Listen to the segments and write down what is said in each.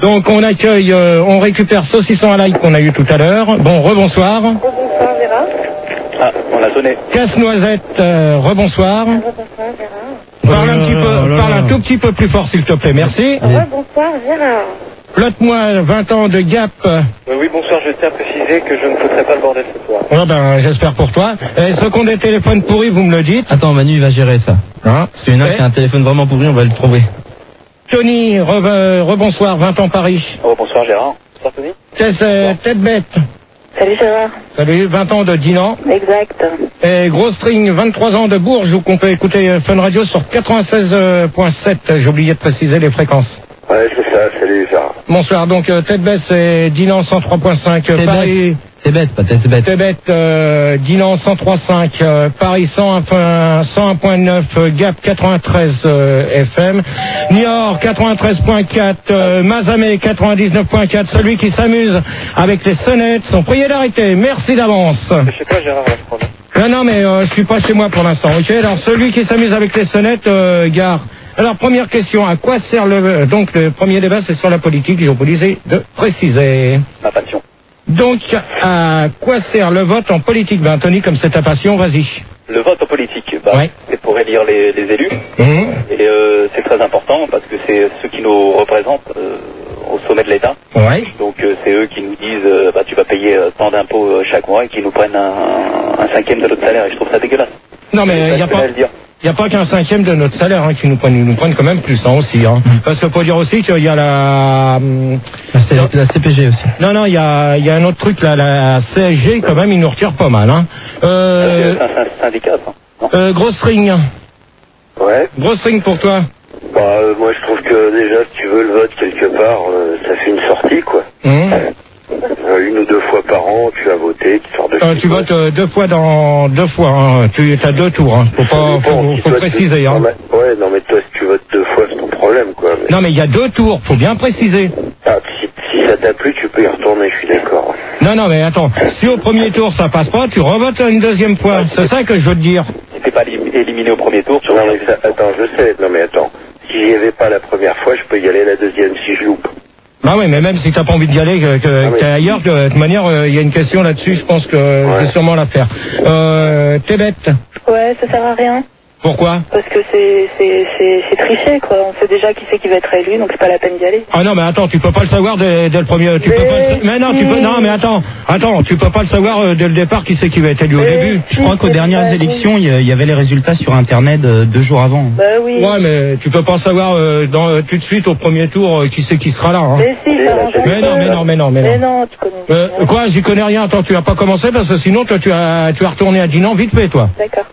Donc on accueille, on récupère Saucisson à l'ail qu'on a eu tout à l'heure. Bon, rebonsoir. Rebonsoir Gérard. Ah, on a sonné. Casse-noisette, rebonsoir. Rebonsoir Gérard. Parle un tout petit peu plus fort s'il te plaît, merci. Rebonsoir Gérard. Flotte-moi 20 ans de Gap. Oui, bonsoir, je tiens à préciser que je ne foutrai pas le bordel ce soir. Oh ben, j'espère pour toi. Ceux qui ont des téléphones pourris, vous me le dites. Attends, Manu, il va gérer ça. Hein? Parce qu'il y en a qui a un téléphone vraiment pourri, on va le trouver. Tony, rebonsoir, 20 ans Paris. Oh, bonsoir Gérard. Bonsoir Tony. Tête bête. Salut Gérard. Salut, 20 ans de Dinan. Exact. Et Gros String, 23 ans de Bourges, où qu'on peut écouter Fun Radio sur 96.7. J'ai oublié de préciser les fréquences. Ouais, c'est ça, salut Gérard. Bonsoir, donc Tête bête, c'est Dinan 103.5. Paris. C'est bête, pas tête bête. Tête bête, Dinan 103.5, Paris 101.9, Gap 93 FM, Niort 93.4, Mazamet 99.4. Celui qui s'amuse avec les sonnettes sont priés d'arrêter. Merci d'avance. Je sais pas Gérard, là, je crois. Non, mais je suis pas chez moi pour l'instant. Ok, alors celui qui s'amuse avec les sonnettes, gare. Alors première question, à quoi sert donc le premier débat, c'est sur la politique. J'ai oublié de préciser. Ma passion. Donc, à quoi sert le vote en politique? Ben, Tony, comme c'est ta passion, vas-y. Le vote en politique, Ouais. c'est pour élire les élus. Et c'est très important parce que c'est ceux qui nous représentent au sommet de l'État. Ouais. Donc c'est eux qui nous disent tu vas payer tant d'impôts chaque mois et qui nous prennent un cinquième de notre salaire. Et je trouve ça dégueulasse. Non, mais il n'y a pas qu'un cinquième de notre salaire qui nous prennent. Ils nous prennent quand même plus aussi. Parce qu'il faut dire aussi qu'il y a la CPG aussi. Non, il y a un autre truc là, la CSG quand même, ils nous retirent pas mal. C'est un syndicat, ça. Non. Gros String. Ouais. Gros String pour toi. Bah, moi je trouve que déjà, si tu veux le vote quelque part, ça fait une sortie, quoi. Une ou deux fois par an, tu as voté, tu sors de chez Tu toi. votes deux fois. Tu as deux tours. Faut préciser. Ouais, non mais toi, si tu votes deux fois, c'est ton problème, quoi. Mais... Non, mais il y a deux tours. Faut bien préciser. Ah, si ça t'a plu, tu peux y retourner, je suis d'accord. Non, mais attends. Si au premier tour ça passe pas, tu revotes une deuxième fois. C'est ça que je veux te dire. Si t'es pas éliminé au premier tour, tu Non mais ça, attends, je sais. Non mais attends. Si j'y avais pas la première fois, je peux y aller la deuxième si je loupe. Ah oui, mais même si t'as pas envie d'y aller, que t'es ailleurs, de toute manière, il y a une question là-dessus, je pense que je vais sûrement la faire. T'es bête. Ouais, ça sert à rien. Pourquoi? Parce que c'est triché, quoi. On sait déjà qui c'est qui va être élu, donc c'est pas la peine d'y aller. Ah non, mais attends, tu peux pas le savoir dès le premier. Tu peux pas mais attends, tu peux pas le savoir dès le départ qui c'est qui va être élu au début. Je crois qu'aux dernières élections, il y avait les résultats sur Internet 2 jours avant. Bah oui. Ouais, mais tu peux pas savoir tout de suite au premier tour qui c'est qui sera là. Mais si, ça arrange. Mais non. Mais non, tu connais. Quoi, j'y connais rien. Attends, tu vas pas commencer parce que sinon, toi, tu vas retourner à Dinan vite fait, toi. D'accord.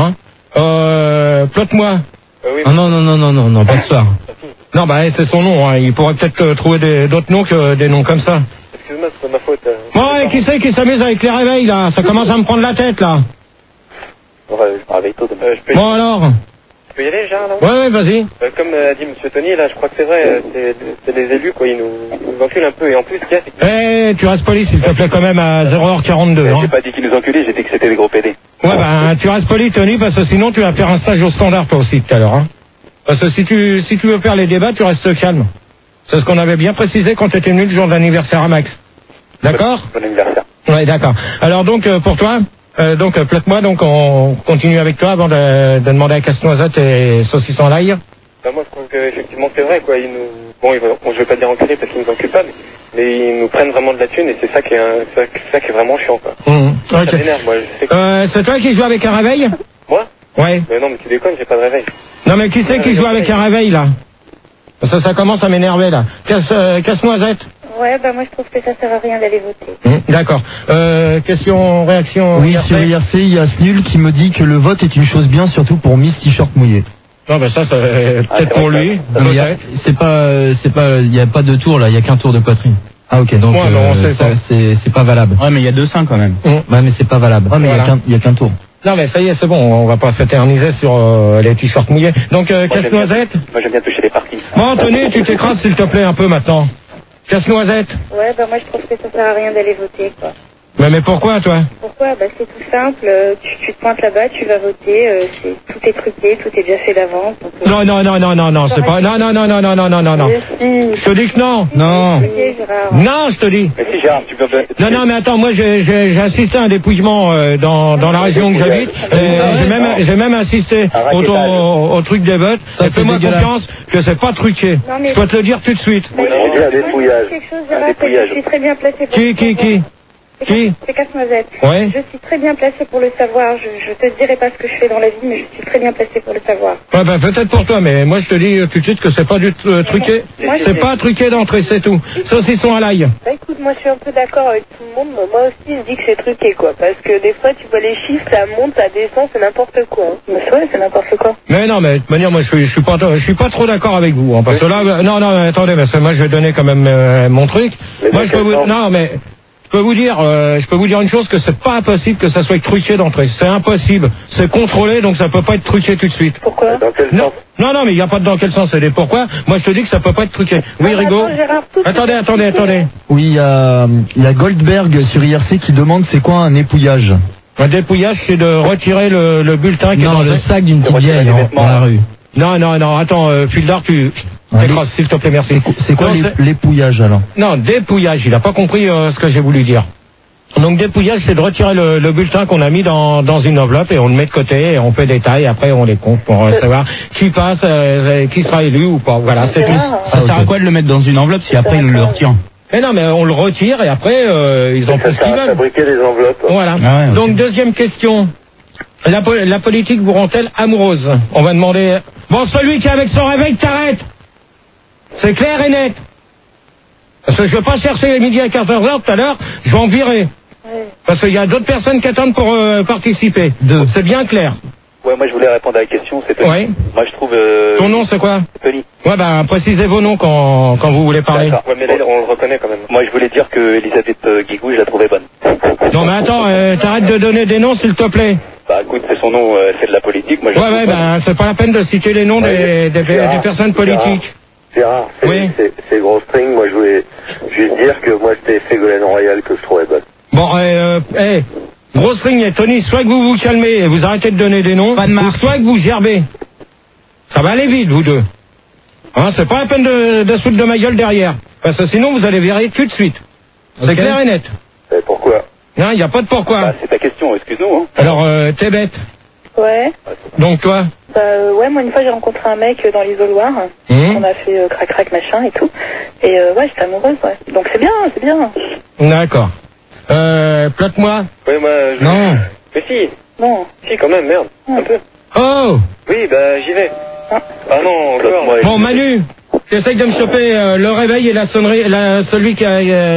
Plotte-moi. oui. Ah non, pas de soir. Non, bah, c'est son nom, Il pourrait peut-être trouver d'autres noms que des noms comme ça. Excuse-moi, c'est pas ma faute. Ouais, qui c'est qui s'amuse avec les réveils, là? Ça commence à me prendre la tête, là. Ouais, je parle avec toi. Bon, alors? Je peux y aller, Gérard, là? Ouais, vas-y. Comme a dit M. Tony, là, je crois que c'est vrai, c'est les élus, quoi, ils nous enculent un peu. Et en plus, c'est que... Tu restes poli, s'il te plaît, quand même, à 0h42. J'ai pas dit qu'ils nous enculaient, j'ai dit que c'était des gros PD. Ouais, tu restes poli, Tony, parce que sinon, tu vas faire un stage au standard, toi aussi, tout à l'heure, Parce que si tu veux faire les débats, tu restes calme. C'est ce qu'on avait bien précisé quand tu étais venu le jour de l'anniversaire à Max. D'accord? Bon anniversaire. Ouais, d'accord. Alors, donc, pour toi, plaque-moi, donc, on continue avec toi avant de demander à Casse-Noisette et Saucisson à l'ail. Bah, moi, je trouve qu'effectivement, c'est vrai, quoi, ils nous... Bon, je vais pas dire enculer parce qu'ils nous enculent pas, mais ils nous prennent vraiment de la thune et c'est ça qui est vraiment chiant, quoi. Ça m'énerve, moi, je sais que... c'est toi qui joues avec un réveil? Moi? Ouais. Mais non, mais tu déconnes, j'ai pas de réveil. Non, mais qui c'est qui joue avec un réveil, là? Parce que ça commence à m'énerver, là. Casse-Noisette. Ouais, bah moi je trouve que ça sert à rien d'aller voter. D'accord. Réaction. Oui, sur IRC, il y a Snul qui me dit que le vote est une chose bien, surtout pour Miss T-shirt mouillé. Non, ben ça, c'est peut-être pour lui. Il y a pas de tour là, il y a qu'un tour de poitrine. Ah ok, donc c'est pas valable. Ouais, mais il y a 2 seins quand même. Ouais, mais c'est pas valable. Ouais, mais il y a qu'un tour. Non, mais ça y est, c'est bon, on va pas s'éterniser sur les t-shirts mouillés. Donc, Casse-Noisette. Moi, j'aime bien toucher les parties. Bon, Tony, tu t'écrases, s'il te plaît, un peu maintenant. Casse-Noisette. Ouais, bah moi je trouve que ça sert à rien d'aller voter, quoi. Mais pourquoi, toi? Pourquoi? Bah, c'est tout simple. Tu te pointes là-bas, tu vas voter. Tout est truqué, tout est déjà fait d'avance. Non, c'est pas. Non. Je te dis que non. Non. Non, je te dis. Mais si, Gérard, tu peux. Non, mais attends, moi, j'ai assisté à un dépouillement dans la région que j'habite. J'ai même assisté au truc des votes. Fais-moi confiance que c'est pas truqué. Je peux te le dire tout de suite. Un dépouillage. Je suis très bien placé pour Qui? C'est Casse-Noisette. Ouais. Je suis très bien placé pour le savoir. Je te dirai pas ce que je fais dans la vie, mais je suis très bien placé pour le savoir. Ouais, bah, peut-être pour toi, mais moi, je te dis tout de suite que c'est pas du truqué. C'est pas truqué d'entrée, c'est tout. Saucisson à l'ail. Bah, écoute, moi, je suis un peu d'accord avec tout le monde. Moi aussi, je dis que c'est truqué, quoi. Parce que des fois, tu vois les chiffres, ça monte, ça descend, c'est n'importe quoi. Mais c'est n'importe quoi. Mais non, mais de toute manière, moi, je suis pas trop d'accord avec vous, hein, parce que là, non, attendez, parce que moi, je vais donner quand même mon truc. Moi, je peux vous dire une chose, que c'est pas impossible que ça soit truqué d'entrée. C'est impossible. C'est contrôlé, donc ça peut pas être truqué tout de suite. Pourquoi? Dans quel sens? Non, mais il n'y a pas de dans quel sens, c'est des pourquoi. Moi, je te dis que ça peut pas être truqué. Oui, Rigaud. Attendez. Oui, il y a Goldberg sur IRC qui demande c'est quoi un épouillage? Un dépouillage, c'est de retirer le bulletin qui est dans le sac d'une petite vieille dans la rue. Non, attends, Fildar, t'écrasses, s'il te plaît, merci. C'est quoi l'épouillage, alors? Non, dépouillage, il a pas compris ce que j'ai voulu dire. Donc, dépouillage, c'est de retirer le bulletin qu'on a mis dans une enveloppe et on le met de côté et on fait des tailles, après on les compte pour savoir qui passe, qui sera élu ou pas. Voilà, c'est tout. Ça sert à quoi de le mettre dans une enveloppe si après il le retire? Mais non, mais on le retire et après, ils en font ce qu'ils veulent. Fabriquer des enveloppes. Voilà. Ah ouais, donc, deuxième question. La politique vous rend-elle amoureuse? On va demander... Bon, celui qui est avec son réveil, t'arrêtes. C'est clair et net. Parce que je vais pas chercher les midi à 14h tout à l'heure, je vais en virer. Ouais. Parce qu'il y a d'autres personnes qui attendent pour participer. C'est bien clair. Ouais, moi je voulais répondre à la question, c'est Tony. Ouais. Moi je trouve... Ton nom c'est quoi? Tony. Ouais, ben précisez vos noms quand vous voulez parler. D'accord, ouais, mais là on le reconnaît quand même. Moi je voulais dire que Elisabeth Guigou, je la trouvais bonne. Non mais attends, t'arrêtes de donner des noms s'il te plaît. Bah écoute, c'est son nom, c'est de la politique. Moi, c'est pas la peine de citer les noms des personnes politiques. Gérard, c'est Gros String. Moi je voulais juste dire que moi c'était Ségolène Royal que je trouvais bonne. Bon, Gros String et Tony, soit que vous vous calmez et vous arrêtez de donner des noms, ou soit que vous gerbez. Ça va aller vite, vous deux. Hein, c'est pas la peine de se foutre de ma gueule derrière. Parce que sinon vous allez virer tout de suite. C'est clair et net. Et pourquoi? Non, il n'y a pas de pourquoi. Bah, c'est ta question, excuse-nous. Hein. Alors, t'es bête. Ouais. Donc toi? Ouais, moi une fois j'ai rencontré un mec dans l'isoloir. On a fait crac machin et tout. Et ouais, j'étais amoureuse, ouais. Donc c'est bien. D'accord. Plate-moi. Oui, moi Non. Mais si. Non. Si, quand même, merde. Un peu. Oh. Oui, bah j'y vais. Ah non, encore. Bon, Manu, j'essaye de me choper le réveil et la sonnerie, celui qui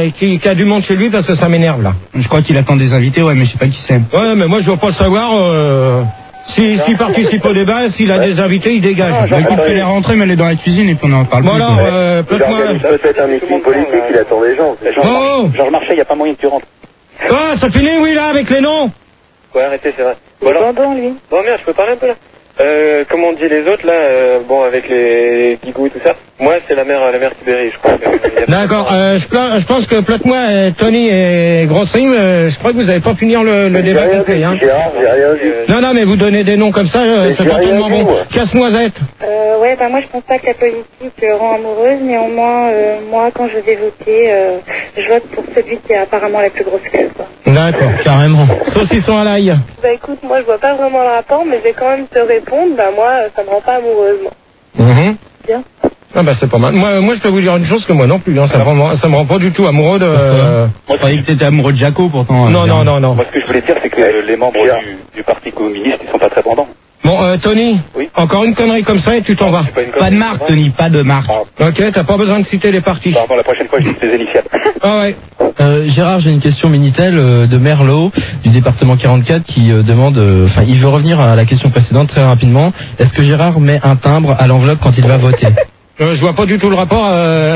a du monde chez lui parce que ça m'énerve là. Je crois qu'il attend des invités, ouais, mais je sais pas qui c'est. Ouais, mais moi je veux pas le savoir. S'il participe au débat, s'il a des invités, il dégage. Écoute, elle est rentrée, mais elle est dans la cuisine et puis on en parle plus. Bon alors, peut-être un meeting politique, il attend des gens. Georges Marchais, il n'y a pas moyen que tu rentres. Ah, ça finit, oui, là, avec les noms. Ouais, arrêtez, c'est vrai. Bon, alors... lui. Bon, merde, je peux parler un peu là. Comment on dit les autres là, bon, avec les Guigou et tout ça. Moi, c'est la mère Sibérie, je crois. D'accord, je pense que Plate-moi, Tony et Grossing, je crois que vous n'avez pas finir le débat complet, hein. J'ai rien dit. Non, mais vous donnez des noms comme ça, c'est pas tellement bon. Casse-Noisette. Ouais, bah moi je pense pas que la politique rend amoureuse, néanmoins, moi quand je vais voter, je vote pour celui qui a apparemment la plus grosse gueule, quoi. D'accord, carrément. Saucisson à l'ail. Bah écoute, moi je vois pas vraiment le rapport, mais je vais quand même te répondre, bah moi ça me rend pas amoureuse, moi. Bien. Ah bah c'est pas mal. Moi je peux vous dire une chose que moi non plus, hein, ça me rend pas du tout amoureux de... Moi je croyais que t'étais amoureux de Jaco pourtant. Non. Moi ce que je voulais dire c'est que les membres du parti communiste ils sont pas très pendants. Bon, Tony, oui. Encore une connerie comme ça et tu t'en vas. Pas de marque, Tony, pas de marque. Ok, t'as pas besoin de citer les partis. Pardon, la prochaine fois, je dis les initiales. Ah ouais. Gérard, j'ai une question Minitel de Merlot, du département 44, qui demande, il veut revenir à la question précédente très rapidement. Est-ce que Gérard met un timbre à l'enveloppe quand il va voter? Je vois pas du tout le rapport.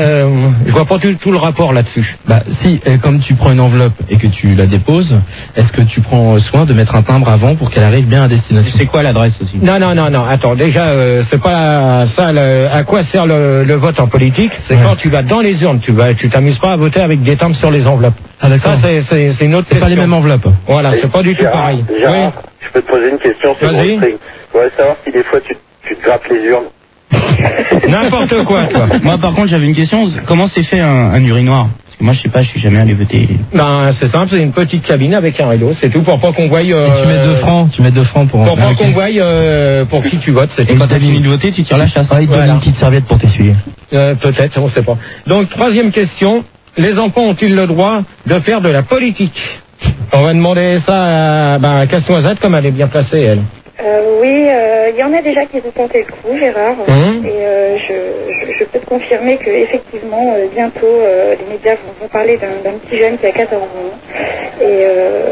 Je vois pas du tout le rapport là-dessus. Bah si, comme tu prends une enveloppe et que tu la déposes, est-ce que tu prends soin de mettre un timbre avant pour qu'elle arrive bien à destination? C'est quoi l'adresse aussi? Non. Attends, déjà, c'est pas ça. À quoi sert le vote en politique? C'est quand tu vas dans les urnes. Tu t'amuses pas à voter avec des timbres sur les enveloppes. Ah d'accord. Ça, c'est une autre question. C'est pas les mêmes enveloppes. Voilà, c'est pas du tout pareil. Gérard, oui. Je peux te poser une question sur le string. Je voudrais savoir si des fois tu te grappes les urnes. N'importe quoi, toi. Moi, par contre, j'avais une question. Comment s'est fait un urinoir? Parce que moi, je sais pas, je suis jamais allé voter. Ben, c'est simple, c'est une petite cabine avec un rideau. C'est tout pour pas qu'on voie. Tu mets 2 francs. Tu mets 2 francs pour. Pour pas qu'on voie pour qui tu votes. Et quand t'as fini de voter, tu tires la chasse. Ah, il te donne une petite serviette pour t'essuyer. Peut-être, on sait pas. Donc, troisième question. Les enfants ont-ils le droit de faire de la politique? On va demander ça à Casse-Noisette, comme elle est bien placée, elle. Oui, il y en a déjà qui ont tenté le coup, Gérard. Et je peux te confirmer que effectivement, bientôt, les médias vont parler d'un petit jeune qui a 14 ans et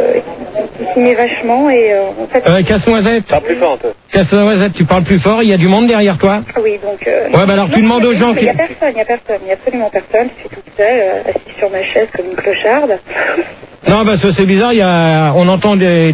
qui s'y met vachement. Et en fait, Casse-Noisette. Parle plus fort, toi. Casse-Noisette, tu parles plus fort. Il y a du monde derrière toi. Oui, donc. Ouais, bah alors tu demandes aux gens. Il y a personne, il y a absolument personne. Je suis toute seule, assise sur ma chaise comme une clocharde. Non, parce que c'est bizarre, on entend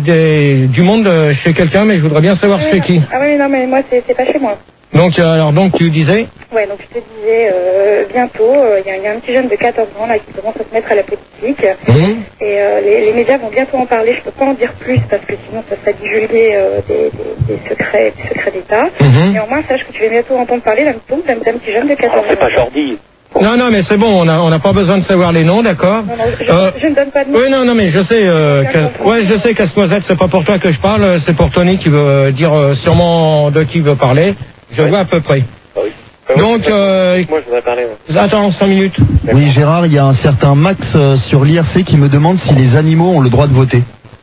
du monde chez quelqu'un, mais je voudrais bien savoir chez qui. Ah oui, non, mais moi, c'est pas chez moi. Donc tu disais? Ouais, donc je te disais, bientôt, il y a un petit jeune de 14 ans, là, qui commence à se mettre à la politique. Et les médias vont bientôt en parler. Je peux pas en dire plus, parce que sinon, ça serait divulguer des secrets d'État. Mais au moins, sache que tu vas bientôt entendre parler d'un petit jeune de 14 ans. Alors, c'est pas Jordi. Non, mais c'est bon, on n'a pas besoin de savoir les noms, d'accord? Non, je ne donne pas de nom. Oui, non, mais je sais, je sais, Casse-Noisette, c'est pas pour toi que je parle, c'est pour Tony qui veut dire sûrement de qui il veut parler. Je vois à peu près. Ah oui. Donc, moi, je voudrais parler. Ouais. Attends, 5 minutes. Oui, Gérard, il y a un certain Max sur l'IRC qui me demande si les animaux ont le droit de voter.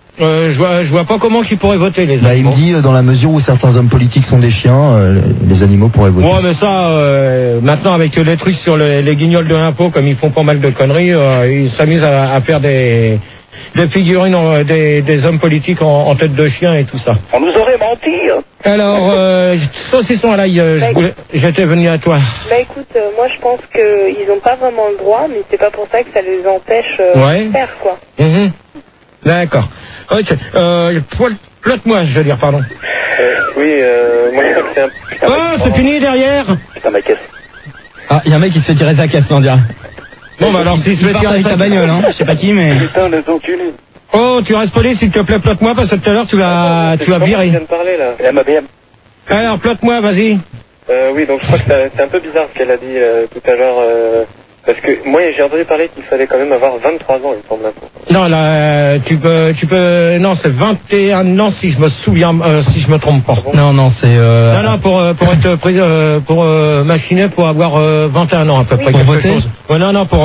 Je vois pas comment ils pourraient voter, les animaux. Il me dit, dans la mesure où certains hommes politiques sont des chiens, les animaux pourraient voter. Ouais, mais ça, maintenant, avec les trucs sur les guignols de l'impôt, comme ils font pas mal de conneries, ils s'amusent à faire des figurines, des hommes politiques en tête de chien et tout ça. On nous aurait menti, hein. Alors, saucisson à l'ail, j'étais venu à toi. Bah écoute, moi je pense qu'ils n'ont pas vraiment le droit, mais c'est pas pour ça que ça les empêche de faire, quoi. D'accord. Ok. Plotte-moi, je veux dire, pardon. Oui, moi je crois que c'est un... Oh, c'est fini derrière. Putain, ma caisse. Ah, il y a un mec qui se fait tirer sa caisse, on dirait. Bon, bah alors, si je vais tirer avec ta bagnole, hein. Je sais pas qui, mais... Putain, les enculés. Oh, tu restes poli, s'il te plaît, plotte-moi, parce que tout à l'heure, tu vas virer. Je viens de parler, là. La MABM. Alors, plotte-moi, vas-y. Oui, donc je crois que c'est un peu bizarre ce qu'elle a dit tout à l'heure. Parce que moi, j'ai entendu parler qu'il fallait quand même avoir 23 ans, il me semble. Non, là, tu peux, non, c'est 21 ans si je me souviens, si je me trompe pas. Non, c'est, Non, pour être pris, pour machiner, pour avoir 21 ans à peu près. Pour voter? Ouais, non, pour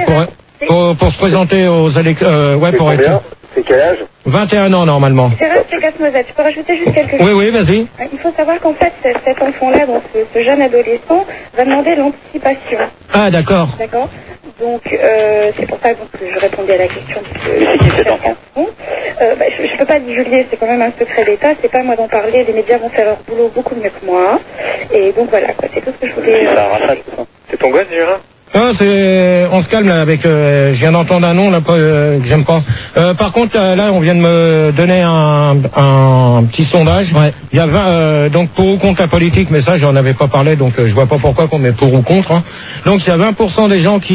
se présenter aux élections, ouais, pour être. C'est quel âge? 21 ans normalement. C'est Casse-Noisette, je peux rajouter juste quelque chose? Oui, vas-y. Il faut savoir qu'en fait, cet enfant-là, donc ce jeune adolescent, va demander l'anticipation. Ah, d'accord. D'accord. Donc, c'est pour ça que je répondais à la question. Mais c'est qui cet enfant? Je peux pas divulguer, c'est quand même un secret d'État, c'est pas à moi d'en parler, les médias vont faire leur boulot beaucoup mieux que moi. Et donc voilà, quoi, c'est tout ce que je voulais... C'est ton gosse, Gérard? Ah, on se calme là avec. Je viens d'entendre un nom là que j'aime pas. Par contre, là, on vient de me donner un petit sondage. Ouais. Il y a 20, donc pour ou contre la politique, mais ça, j'en avais pas parlé, donc je vois pas pourquoi qu'on met pour ou contre. Hein. Donc il y a 20% des gens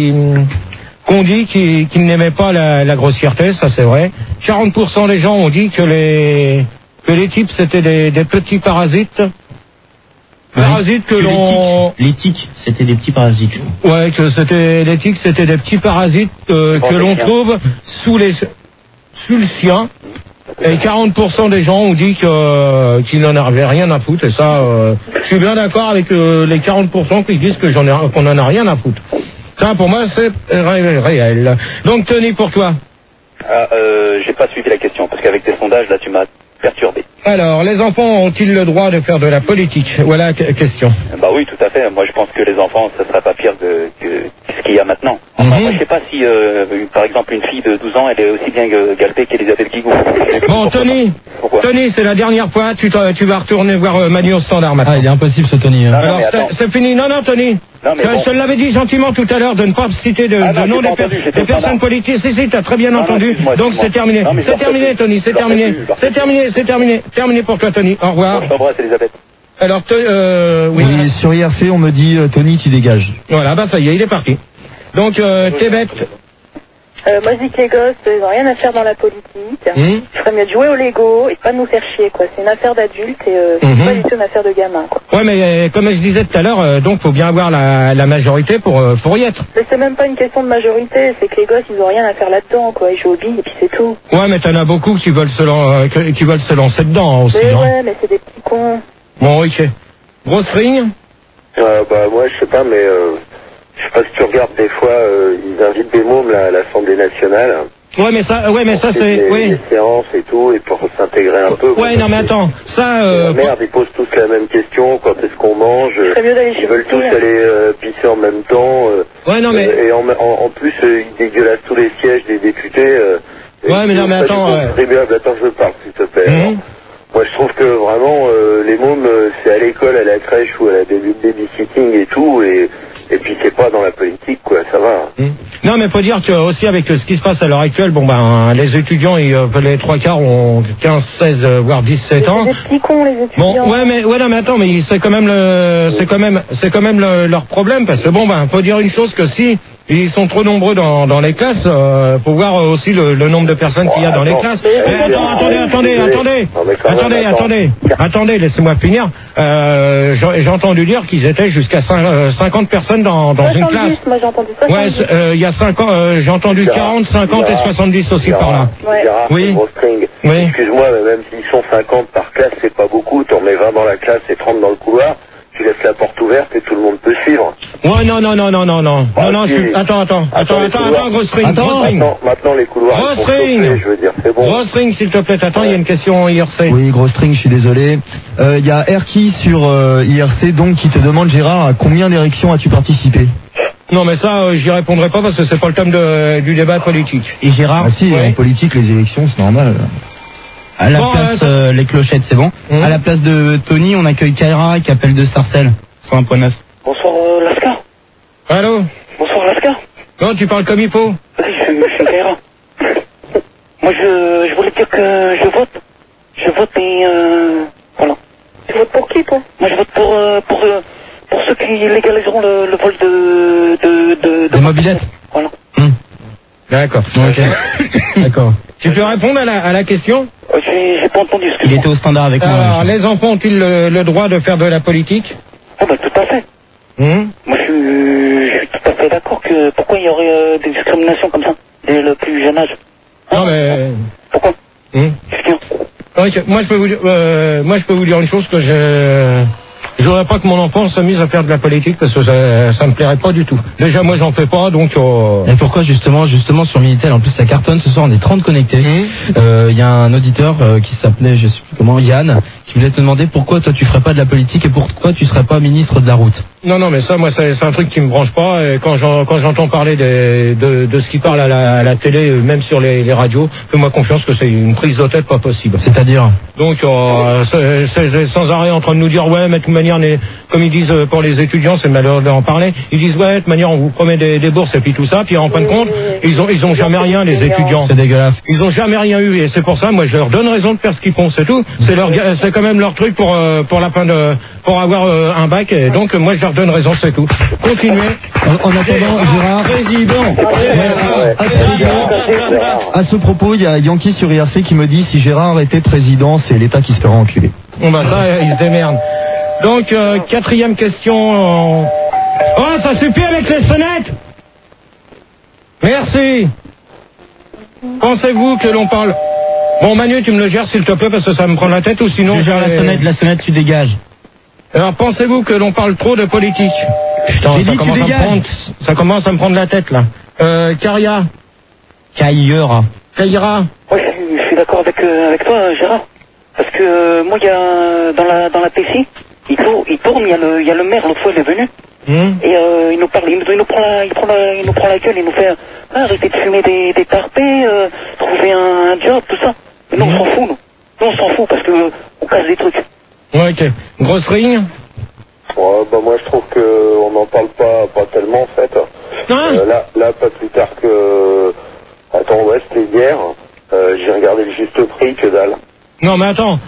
qu'on dit qui n'aimaient pas la grossièreté, ça c'est vrai. 40% des gens ont dit que les types c'était des petits parasites. Parasites que l'on... Les tiques, c'était des petits parasites. Ouais, que les tiques, c'était des petits parasites que l'on trouve sous le sien. Et 40% des gens ont dit qu'ils n'en avaient rien à foutre. Et ça, je suis bien d'accord avec les 40% qui disent qu'on n'en a rien à foutre. Ça, pour moi, c'est réel. Donc, Tony, pour toi? J'ai pas suivi la question, parce qu'avec tes sondages, là, tu m'as perturbé. Alors, les enfants ont-ils le droit de faire de la politique? Voilà la question. Bah oui, tout à fait. Moi, je pense que les enfants, ça serait pas pire que ce qu'il y a maintenant. Enfin, moi, je sais pas si, par exemple, une fille de 12 ans, elle est aussi bien galpée qu'Elisabeth Guigou. Bon, Tony. Pourquoi? quoi. Tony, c'est la dernière fois, tu vas retourner voir Manu au standard maintenant. Ah, il est impossible ce Tony. Non, alors, c'est fini. Non, Tony. Non, mais je te l'avais dit gentiment tout à l'heure de ne pas citer de nom des personnes politiques. Si, t'as très bien entendu. Donc c'est terminé. C'est terminé, Tony. C'est terminé. C'est terminé. Terminé pour toi, Tony. Au revoir. Je t'embrasse, Elisabeth. Alors, oui. Oui, sur IRC, on me dit Tony, tu dégages. Voilà, bah ça y est, il est parti. Donc, t'es bête. Moi je dis que les gosses, ils n'ont rien à faire dans la politique. Je ferais mieux de jouer au Lego et pas de nous faire chier, quoi. C'est une affaire d'adulte et c'est pas du tout une affaire de gamin, quoi. Ouais, mais comme je disais tout à l'heure, donc faut bien avoir la majorité pour y être. Mais c'est même pas une question de majorité, c'est que les gosses, ils ont rien à faire là-dedans, quoi. Ils jouent aux billes et puis c'est tout. Ouais, mais t'en as beaucoup qui veulent se lancer dedans aussi. Mais ouais, mais c'est des petits cons. Bon, ok. Grosse ring. Moi, je sais pas, mais je sais pas si tu regardes des fois, ils invitent des mômes à l'Assemblée nationale. Ouais, mais ça c'est... Des séances et tout, et pour s'intégrer un peu. Ouais, non, mais attends, ça... Merde, ils posent tous la même question, quand est-ce qu'on mange. Ils veulent tous aller pisser en même temps. Ouais, non, mais... Et en plus, ils dégueulassent tous les sièges des députés. Ouais, mais non, mais attends... Attends, je parle, s'il te plaît. Alors, moi, je trouve que vraiment, les mômes, c'est à l'école, à la crèche ou à la babysitting et tout, et puis c'est pas dans la politique, quoi, ça va. Non, mais faut dire que aussi avec ce qui se passe à l'heure actuelle, les étudiants, les 3/4 ont 15, 16, voire 17 ans. C'est des petits cons, les étudiants. Bon, non, mais attends, mais c'est quand même leur problème, parce que faut dire une chose, que si ils sont trop nombreux dans les classes, faut voir aussi le nombre de personnes qu'il y a dans les classes. Attendez, laissez-moi finir. J'ai entendu dire qu'ils étaient jusqu'à 50 personnes dans une classe. Moi j'ai entendu ça. Ouais, il y a 5 ans, j'ai entendu 40, 50 et 70 aussi par là. Oui. Excuse-moi, mais même s'ils sont 50 par classe, c'est pas beaucoup. T'en mets 20 dans la classe et 30 dans le couloir. Tu laisses la porte ouverte et tout le monde peut suivre. Ouais, non. Attends, grosse ring. Maintenant, les couloirs sont chauffés, je veux dire, c'est bon. Grosse ring, s'il te plaît. Attends, il y a une question IRC. Oui, grosse ring, je suis désolé. Il y a Erki sur IRC, donc, qui te demande, Gérard, à combien d'érections as-tu participé? Non, mais ça, j'y répondrai pas parce que c'est pas le thème du débat politique. Et Gérard? Ah si, en politique, les élections, c'est normal. À la place, les clochettes, c'est bon. À la place de Tony, on accueille Kaira qui appelle de Sarcelles, 101.9. Bonsoir, Lascar. Allô? Bonsoir, Lascar. Non, tu parles comme il faut. Oui, je suis Kaira. Moi, je voulais dire que je vote. Je vote et voilà. Tu votes pour qui, toi? Moi, je vote pour ceux qui légaliseront le vol de mobilettes. Voilà. D'accord. Ok. D'accord. Tu peux répondre à la question? J'ai pas entendu ce que il était au standard avec moi. Alors, les enfants ont-ils le droit de faire de la politique? Ah bah tout à fait. Moi je suis tout à fait d'accord que pourquoi il y aurait des discriminations comme ça dès le plus jeune âge. Non mais... Pourquoi? Moi je peux vous dire une chose, que je voudrais pas que mon enfant s'amuse à faire de la politique parce que ça me plairait pas du tout. Déjà moi j'en fais pas, donc... Et pourquoi justement sur Minitel, en plus ça cartonne, ce soir on est 30 connectés. Il y a un auditeur qui s'appelait, je sais plus comment, Yann, qui voulait te demander pourquoi toi tu ferais pas de la politique et pourquoi tu serais pas ministre de la route. Non, mais ça, moi, c'est un truc qui me branche pas. Et quand j'entends parler de ce qui parle à la télé, même sur les radios, fais-moi confiance que c'est une prise de tête pas possible. C'est-à-dire? Donc, c'est sans arrêt en train de nous dire, ouais, mais de toute manière, comme ils disent pour les étudiants, c'est malheureux d'en parler, ils disent, ouais, de toute manière, on vous promet des bourses et puis tout ça, puis en fin de compte, ils ont jamais rien, les étudiants. C'est dégueulasse. Ils ont jamais rien eu, et c'est pour ça, moi, je leur donne raison de faire ce qu'ils font, c'est tout. C'est quand même leur truc pour la fin pour avoir un bac, et donc, moi, je leur donne raison, c'est tout. Continuez. En attendant, Gérard, président. À ce propos, il y a Yankee sur IRC qui me dit, si Gérard était président, c'est l'État qui se fera enculer. Bon, bah, ça, ils se démerdent. Donc, quatrième question. Oh, ça suffit avec les sonnettes! Merci. Pensez-vous que l'on parle... Bon, Manu, tu me le gères, s'il te plaît, parce que ça me prend la tête, ou sinon... Je gère la sonnette, tu dégages. Alors, pensez-vous que l'on parle trop de politique? Putain, ça commence à me prendre la tête, là. Kaira. Kaira. Ouais, je suis d'accord avec toi, Gérard. Parce que moi, il y a dans la PC, il tourne, il y a le maire, l'autre fois il est venu. Et il nous parle, il nous prend la gueule, il nous fait arrêtez de fumer des tarpés, trouver un job, tout ça. Mais nous on s'en fout, nous. Nous on s'en fout parce que on casse des trucs. Ouais, ok. Grosse ring. Ouais, bah moi je trouve qu'on n'en parle pas tellement en fait. Là, pas plus tard que... Attends, ouais, c'était hier. J'ai regardé le juste prix, que dalle. Non mais attends,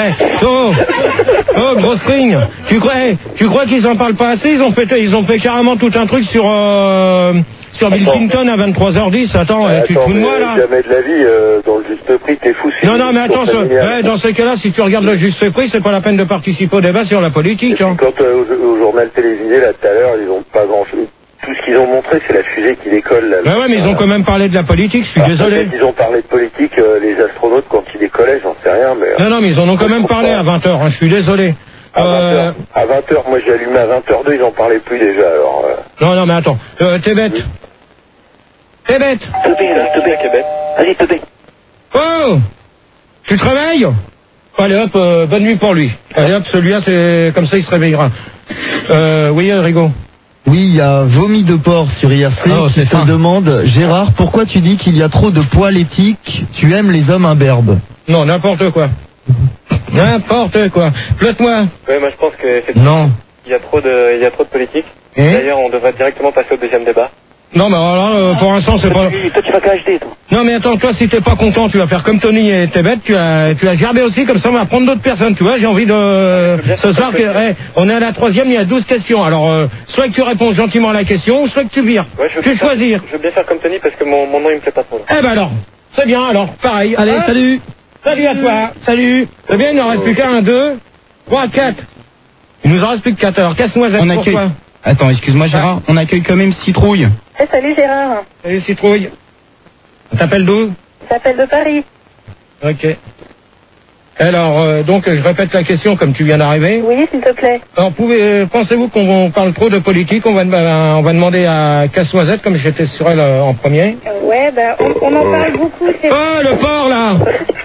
grosse ring. Tu crois qu'ils en parlent pas assez? Ils ont fait carrément tout un truc sur Bill Clinton à 23h10. Attends, tu te fous de moi là? Jamais de la vie dans le juste prix, t'es fou. Non mais attends, dans ces cas-là, si tu regardes le juste prix, c'est pas la peine de participer au débat sur la politique. Hein. Quand au journal télévisé là tout à l'heure, ils ont pas grand-chose. Tout ce qu'ils ont montré, c'est la fusée qui décolle. Là. Ouais, mais ils ont quand même parlé de la politique, je suis désolé. Ils ont parlé de politique, les astronautes, quand ils décollaient, j'en sais rien. Mais, non, mais ils en ont quand même parlé à 20h, hein, je suis désolé. À 20h, moi j'ai allumé à 20h02, ils en parlaient plus déjà, alors... Non, mais attends, t'es bête. Oui. T'es bête. Vas-y, Teubé. Oh, tu te réveilles? Allez hop, bonne nuit pour lui. Allez hop, celui-là, c'est comme ça, il se réveillera. Oui, Rigaud. Oui, il y a vomi de porc sur IRC qui te demande, Gérard, pourquoi tu dis qu'il y a trop de poils éthiques? Tu aimes les hommes imberbes? Non, n'importe quoi. N'importe quoi. Flotte-moi. Ouais, moi je pense que non. Il y a trop de politique. D'ailleurs, on devrait directement passer au deuxième débat. Non, mais alors là, pour l'instant, c'est pas... Toi, tu vas qu'à HD, toi. Non, mais attends, toi, si t'es pas content, tu vas faire comme Tony et t'es bête, tu vas gerber aussi, comme ça, on va prendre d'autres personnes, tu vois, j'ai envie de... Ce soir, on est à la 3e, il y a 12 questions, alors, soit que tu réponds gentiment à la question, ou soit que tu vires. Ouais, tu choisir. Je veux bien faire comme Tony, parce que mon nom, il me plaît pas trop. Eh ben alors, c'est bien, alors, pareil. Allez, salut. Salut à toi, salut. C'est bien, il n'en reste plus qu'un, 1, 2, 3, 4. Il nous en reste plus que 4, alors casse-moi, Zach, pour toi. Attends, excuse-moi Gérard, on accueille quand même Citrouille. Salut Gérard. Salut Citrouille. Ça t'appelle d'où? Ça s'appelle de Paris. Ok. Alors, donc, je répète la question comme tu viens d'arriver. Oui, s'il te plaît. Alors, pensez-vous qu'on parle trop de politique? On va demander à Casse-Noisette, comme j'étais sur elle en premier. Ouais, on en parle beaucoup, c'est... Oh, le porc, là!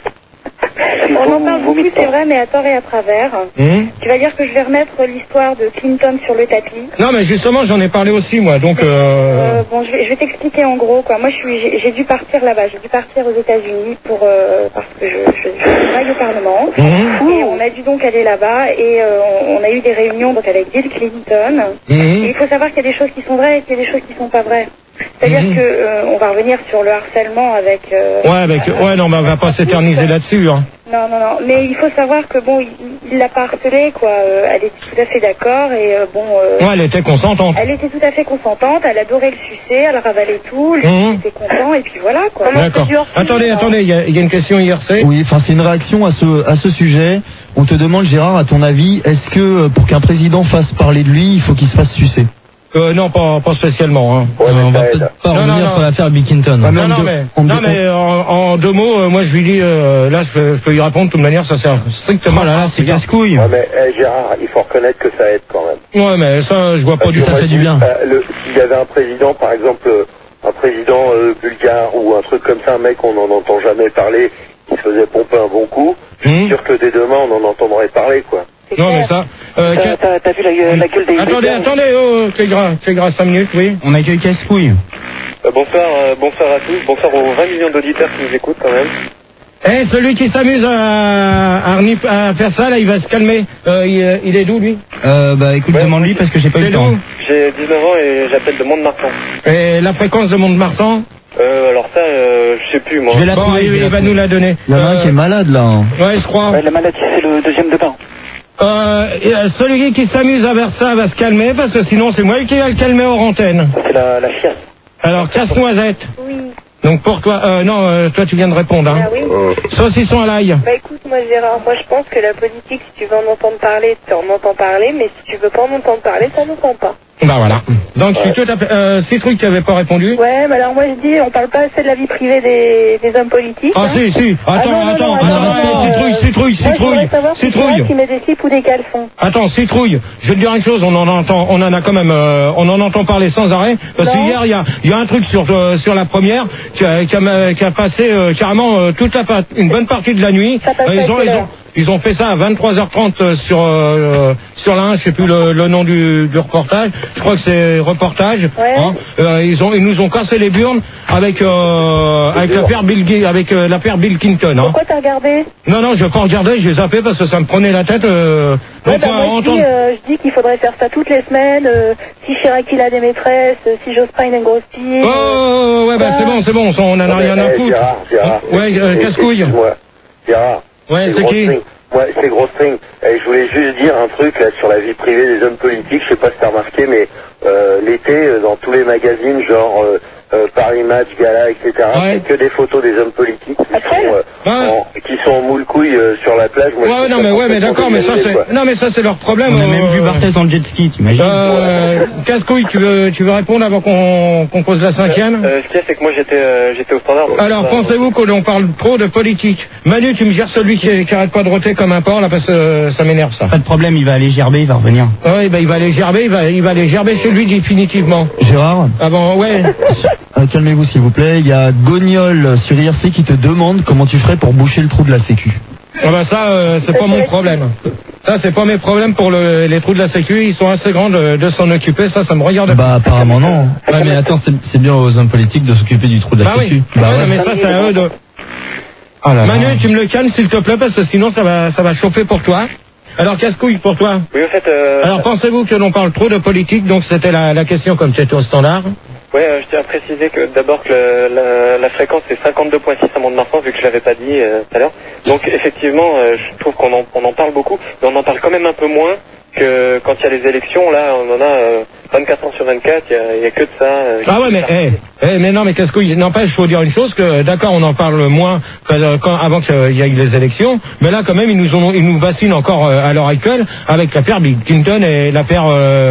On en parle beaucoup, c'est vrai, mais à tort et à travers. Tu vas dire que je vais remettre l'histoire de Clinton sur le tapis. Non, mais justement, j'en ai parlé aussi, moi, donc... Bon, je vais t'expliquer en gros, quoi. Moi, j'ai dû partir là-bas, j'ai dû partir aux États-Unis parce que je travaille au Parlement. Et on a dû donc aller là-bas, et on a eu des réunions donc avec Bill Clinton. Et il faut savoir qu'il y a des choses qui sont vraies et qu'il y a des choses qui sont pas vraies. C'est-à-dire que on va revenir sur le harcèlement avec... non, mais on va pas s'éterniser là-dessus, hein. Non, mais il faut savoir que bon, il l'a pas harcelée, quoi. Elle était tout à fait d'accord et Ouais, elle était consentante. Elle était tout à fait consentante, elle adorait le sucer, elle ravalait tout, lui était content et puis voilà, quoi. D'accord. Attendez, il y a une question IRC. Oui, enfin c'est une réaction à ce sujet. On te demande, Gérard, à ton avis, est-ce que pour qu'un président fasse parler de lui, il faut qu'il se fasse sucer? Non, pas spécialement. Hein. Ouais, on va peut-être pas revenir sur l'affaire Bill Clinton. Mais en 2 mots, moi je lui dis, là je peux y répondre de toute manière, ça sert strictement là, c'est casse-couille. Ouais, mais Gérard, il faut reconnaître que ça aide quand même. Ouais, mais ça, je vois pas du tout, ça fait du bien. S'il y avait un président, par exemple, un président bulgare ou un truc comme ça, un mec on n'en entend jamais parler, qui se faisait pomper un bon coup, je suis sûr que dès demain on en entendrait parler, quoi. Non, mais ça... T'as vu la gueule des... Attendez, c'est grâce 5 minutes, oui. On accueille Casse-Couille. Bonsoir à tous, bonsoir aux 20 millions d'auditeurs qui nous écoutent quand même. Celui qui s'amuse à faire ça, là, il va se calmer. Il est d'où, lui? Écoute, demande-lui parce que j'ai pas eu le temps. J'ai 19 ans et j'appelle de Mont-de-Marsan. Et la fréquence de Mont-de-Marsan? Alors ça, je sais plus, moi. Il va nous la donner. Il y en a un qui est malade, là. Ouais, je crois. La maladie, c'est le deuxième débat. Celui qui s'amuse à faire ça va se calmer, parce que sinon c'est moi qui vais le calmer hors antenne. C'est la chiasse. Alors, Casse-Noisette. Oui. Donc pour toi, toi tu viens de répondre, hein. Ah oui. Saucisson à l'ail. Bah écoute, moi Gérard, je pense que la politique, si tu veux en entendre parler, tu en entends parler, mais si tu veux pas en entendre parler, ça n'entend pas. Bah voilà. Donc je suis tout à fait... Citrouille qui avait pas répondu. Ouais, mais alors moi je dis, on parle pas assez de la vie privée des hommes politiques. Ah si. Attends. Citrouille. Citrouille. Qui met des slips ou des caleçons. Attends, Citrouille. Je vais te dire une chose, on en entend parler sans arrêt. Parce qu'hier, il y a un truc sur la première qui a passé carrément une bonne partie de la nuit. Ça passe Ils ont fait ça à 23h30 sur la 1, je sais plus le nom du reportage. Je crois que c'est reportage. Ouais. Hein. Ils nous ont cassé les burnes avec l'affaire Bill Clinton. Hein. Pourquoi t'as regardé? Non, je vais pas regarder, j'ai zappé parce que ça me prenait la tête. Ouais, moi je dis qu'il faudrait faire ça toutes les semaines. Si Chirac il a des maîtresses, si Jospin il a une grosse fille. Oh, ouais, bah c'est bon, on en a rien à foutre. Gérard. Ouais, casse-couille. Gérard. Ouais, c'est qui? Ouais, c'est Gros String. Je voulais juste dire un truc là sur la vie privée des hommes politiques. Je sais pas si t'as remarqué, mais l'été, dans tous les magazines, genre Paris Match, Gala, etc., c'est que des photos des hommes politiques qui sont en moule couille sur la plage. Moi, mais d'accord, mais ça c'est leur problème. On a même vu Barthez dans le jet ski, t'imagines? Casse-couille, tu veux répondre avant qu'on pose la 5e? Ce qu'il y a, c'est que moi j'étais au standard. Alors, pensez-vous que l'on parle trop de politique? Manu, tu me gères celui qui arrête pas de roter comme un porc là parce que ça m'énerve ça. Pas de problème, il va aller gerber, il va revenir. Oui, il va aller gerber, il va aller gerber chez lui définitivement. Gérard? Ah bon, ouais. Calmez-vous s'il vous plaît, il y a Gognol sur IRC qui te demande comment tu ferais pour boucher le trou de la sécu. Ah bah ça, c'est pas mon problème. Ça, c'est pas mes problèmes pour les trous de la sécu, ils sont assez grands de s'en occuper, ça me regarde pas. Bah apparemment non. Ouais, mais attends, c'est bien aux hommes politiques de s'occuper du trou de la sécu. Oui. Bah ouais, mais ça c'est à eux de... Oh là Manu, tu me le calmes s'il te plaît, parce que sinon ça va chauffer pour toi. Alors, casse-couille pour toi. Oui, en fait... Alors, pensez-vous que l'on parle trop de politique? Donc, c'était la question comme c'était au standard. Oui, je tiens à préciser que d'abord que la fréquence c'est 52.6 à Mont-de-Marsan, vu que je l'avais pas dit tout à l'heure. Donc, effectivement, je trouve qu'on en parle beaucoup, mais on en parle quand même un peu moins que quand il y a les élections. Là, on en a 24 ans sur 24, il y a que de ça. Mais non, mais casse-couille. N'empêche, il faut dire une chose, que d'accord, on en parle moins avant qu'il y ait les élections, mais là, quand même, ils nous vaccinent encore à l'heure actuelle avec l'affaire Bill Clinton et l'affaire...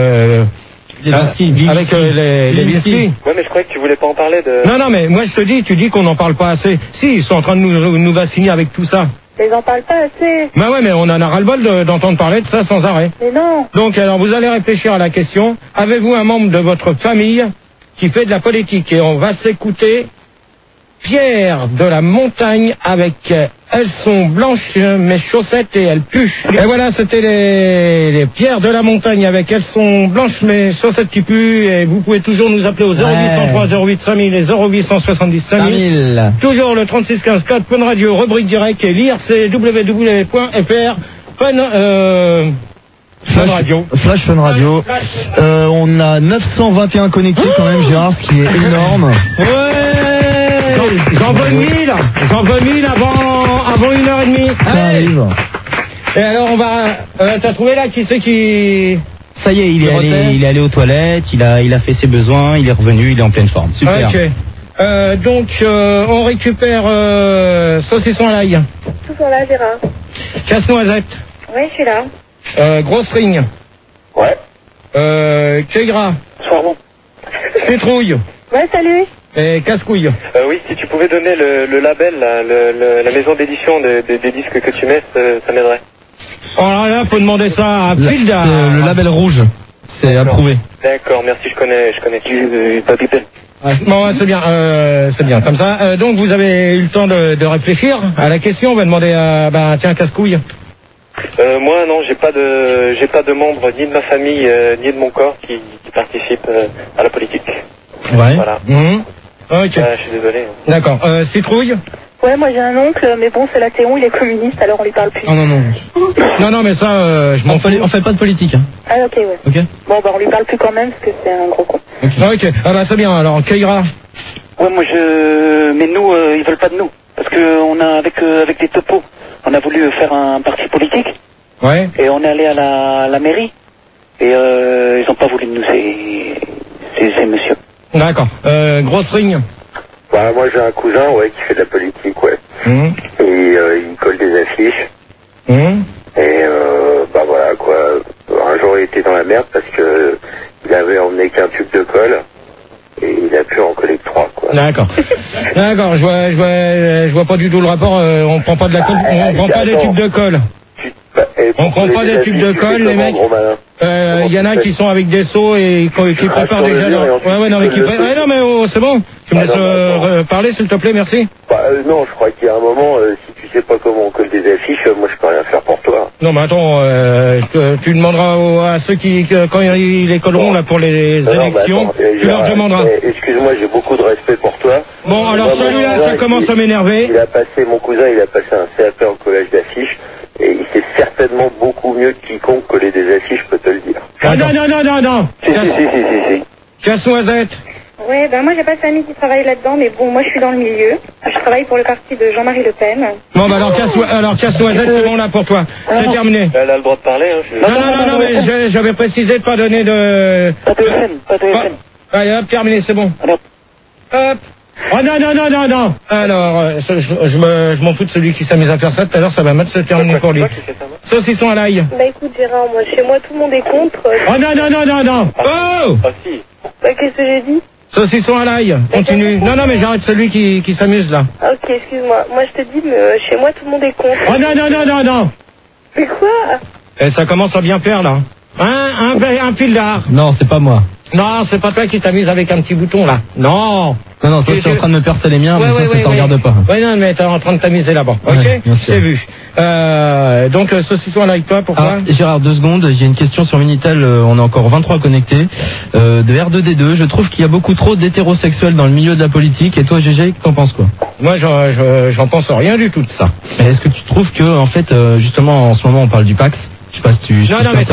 avec les whisky. Ouais, mais je croyais que tu voulais pas en parler de... Non, mais moi je te dis, tu dis qu'on n'en parle pas assez. Si, ils sont en train de nous vacciner avec tout ça. Mais ils en parlent pas assez. Bah ouais, mais on en a ras-le-bol d'entendre parler de ça sans arrêt. Mais non. Donc, alors, vous allez réfléchir à la question. Avez-vous un membre de votre famille qui fait de la politique? Et on va s'écouter Pierre de la Montagne avec Elles sont blanches mes chaussettes et elles puent. Et voilà, c'était les Pierres de la Montagne avec Elles sont blanches mes chaussettes qui puent. Et vous pouvez toujours nous appeler au 0803 08 5000 et 0870 5000. Toujours le 36 15 4 Fun Radio, rubrique direct et lire c'est www.fr Fun Radio. Flash Fun Radio. On a 921 connectés quand même, Gérard, ce qui est énorme. Ouais. J'en veux 1000 avant 1h30. Ça arrive. Et alors on va... t'as trouvé là qui c'est qui... Ça y est, il est allé aux toilettes, il a fait ses besoins, il est revenu, il est en pleine forme. Super. Ok. Donc on récupère saucisson à l'ail. Toujours là, Gérard. Casse-noisette. Oui, je suis là. Grosse ring. Ouais. Quai gras. Soir bon. Citrouille. Ouais, salut. Et casse-couille. Oui, si tu pouvais donner le label, là, la maison d'édition des disques que tu mets, ça m'aiderait. Oh là, faut demander ça à Filda. Le label rouge, c'est approuvé. D'accord, merci, je connais. Bon, c'est bien, comme ça. Donc, vous avez eu le temps de réfléchir à la question. On va demander à, tiens, casse-couille. Moi, non, j'ai pas de membres ni de ma famille ni de mon corps qui participent à la politique. Ouais. Voilà. Ok. Je suis désolé. D'accord. Citrouille. Ouais, moi j'ai un oncle, mais bon, c'est l'Athéon, il est communiste, alors on lui parle plus. Non. Non, mais ça, je m'en fous. On fait pas de politique. Hein. Ah, ok, ouais. Ok. Bon, on lui parle plus quand même, parce que c'est un gros con. Ok. Ah c'est bien, alors, Keira. Ouais, mais nous, ils veulent pas de nous. Parce que on a, avec des topos, on a voulu faire un parti politique. Ouais. Et on est allé à la mairie. Et ils ont pas voulu de nous, ces messieurs. D'accord. Grosse ring. Bah, moi j'ai un cousin, qui fait de la politique, Et il colle des affiches. Et voilà, quoi. Un jour il était dans la merde parce que il avait emmené qu'un tube de colle. Et il a pu en coller que 3, quoi. D'accord, je vois pas du tout le rapport. On prend pas de la colle, on prend pas des tubes de colle. On prend pas des tubes de colle, les mecs. Il y en a qui sont avec des seaux et qui préparent déjà. Non mais c'est bon. Tu me laisses parler, s'il te plaît, merci. Non, je crois qu'il y a un moment, si tu sais pas comment on colle des affiches, moi je peux rien faire pour toi. Non, mais attends, tu demanderas à ceux qui, quand ils les colleront là pour les élections, tu leur demanderas. Excuse-moi, j'ai beaucoup de respect pour toi. Bon, alors celui-là, ça commence à m'énerver. Mon cousin, il a passé un CAP en collège d'affiches, et il sait certainement beaucoup mieux que quiconque coller des affiches, je peux te le dire. Ah non. Si. Casse-noisette. Ouais, ben moi j'ai pas de famille qui travaille là-dedans, mais bon, moi je suis dans le milieu. Je travaille pour le parti de Jean-Marie Le Pen. Bon, bah alors casse-noisette, c'est bon là pour toi. C'est terminé. Elle a le droit de parler, hein. Non, mais j'avais précisé de pas donner de... Pas de FM. Allez, hop, terminé, c'est bon. Alors. Hop. Oh non. Alors, je m'en fous de celui qui s'amuse à faire ça. Tout à l'heure, ça va mal se terminer pour lui. Saucisson à l'ail. Bah écoute Gérard, moi chez moi tout le monde est contre. Oh non. Oh. Ah si. Bah qu'est-ce que j'ai dit? Saucisson à l'ail, continue. Non, mais j'arrête celui qui s'amuse là. Ok, excuse-moi. Moi je te dis, mais chez moi tout le monde est contre. Oh non. Mais quoi? Et ça commence à bien faire là. Un fil d'art. Non, c'est pas moi. Non, c'est pas toi qui t'amuses avec un petit bouton là. Non. Non, toi tu es en train de me percer les miens, mais ça te regarde pas. Ouais, non, mais t'es en train de t'amuser là-bas. Ouais, ok, j'ai vu. Donc, saucisson avec toi, pourquoi? Gérard, 2 secondes, j'ai une question sur Minitel, on est encore 23 connectés. De R2D2, je trouve qu'il y a beaucoup trop d'hétérosexuels dans le milieu de la politique, et toi, GG, t'en penses quoi? Moi, j'en pense rien du tout de ça. Est-ce que tu trouves que, en fait, justement, en ce moment, on parle du Pax? Je sais pas si tu... Non, mais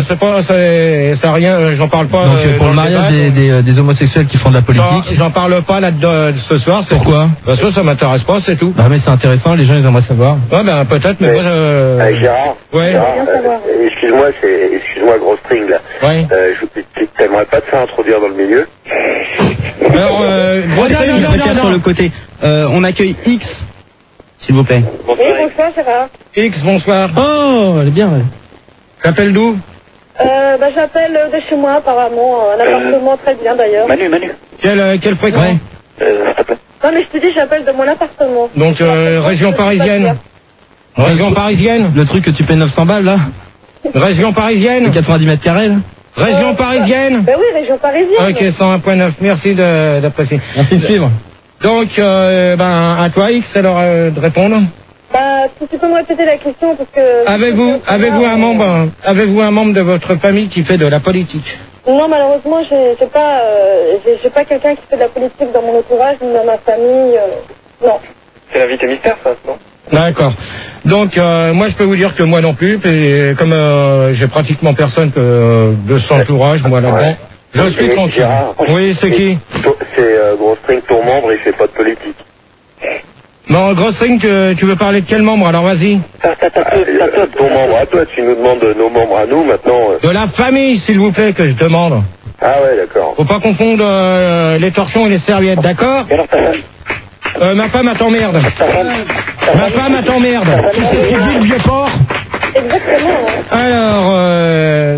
ça rien, j'en parle pas. Donc, pour le mariage des homosexuels qui font de la politique? Non, j'en parle pas là-dedans ce soir. Pourquoi? Parce que ça m'intéresse pas, c'est tout. Ah, mais c'est intéressant, les gens, ils aimeraient savoir. Ouais, ben, peut-être, mais moi, Gérard. Ouais. Gérard, excuse-moi, gros string, là. Ouais. T'aimerais pas te faire introduire dans le milieu? Alors, non, sur le côté. On accueille X, s'il vous plaît. Oui, bonsoir Gérard. X, bonsoir. Oh, elle est bien, ouais. T'appelles d'où? Bah j'appelle de chez moi apparemment, un appartement très bien d'ailleurs. Manu. Quelle fréquence? Non mais je te dis, j'appelle de mon appartement. Donc, région parisienne. Région parisienne? Le truc que tu payes 900 balles, là? Région parisienne? 90 mètres carrés, là? Région parisienne? Bah oui, région parisienne. Ok, 101.9, merci d'apprécier. Merci de suivre. Donc, à toi, X, alors, de répondre. Bah, si tu peux me répéter la question, parce que... Avez-vous un membre de votre famille qui fait de la politique? Non, malheureusement, j'ai pas quelqu'un qui fait de la politique dans mon entourage, ni dans ma famille, non. C'est l'invité mystère, ça, non? D'accord. Donc, moi, je peux vous dire que moi non plus, et comme j'ai pratiquement personne de son entourage, moi là-dedans, je suis tranquille. Gérard, oui, c'est qui? C'est Gros String, ton membre, il fait pas de politique. Non, Gros String, tu veux parler de quel membre? Alors, vas-y. Ton membre à toi, tu nous demandes nos membres à nous, maintenant. De la famille, s'il vous plaît, que je demande. Ah ouais, d'accord. Faut pas confondre les torchons et les serviettes, d'accord? Et alors ta femme? Ma femme, elle t'emmerde. Ma femme, elle t'emmerde. C'est le vieux porc. Exactement. Alors,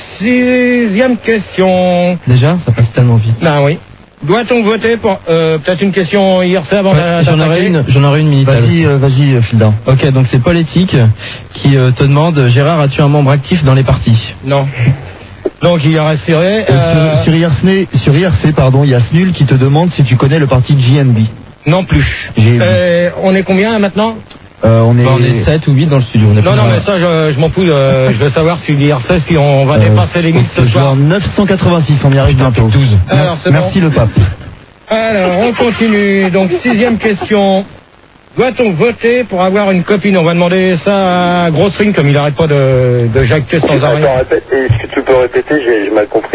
6e question. Déjà, ça passe tellement vite. Ben oui. Doit-on voter pour... peut-être une question IRC avant J'en aurais une minute. Vas-y, Filda. Ok, donc c'est Politique qui te demande, Gérard, as-tu un membre actif dans les partis? Non. Donc il reste tiré. Sur IRC, pardon, il y a Snul qui te demande si tu connais le parti JMB. Non plus. On est combien là, maintenant? On est 7 ou 8 dans le studio. Non, mais ça, je m'en fous. Je veux savoir si l'IRC, si on va dépasser les 1000 ce soir. 986, on y arrive bientôt. 12. Alors, merci le pape. Alors, on continue. Donc, 6e question. Doit-on voter pour avoir une copine? On va demander ça à Gros String, comme il n'arrête pas de jacter sans arrêt. Attends, répète. Est-ce que tu peux répéter? J'ai mal compris.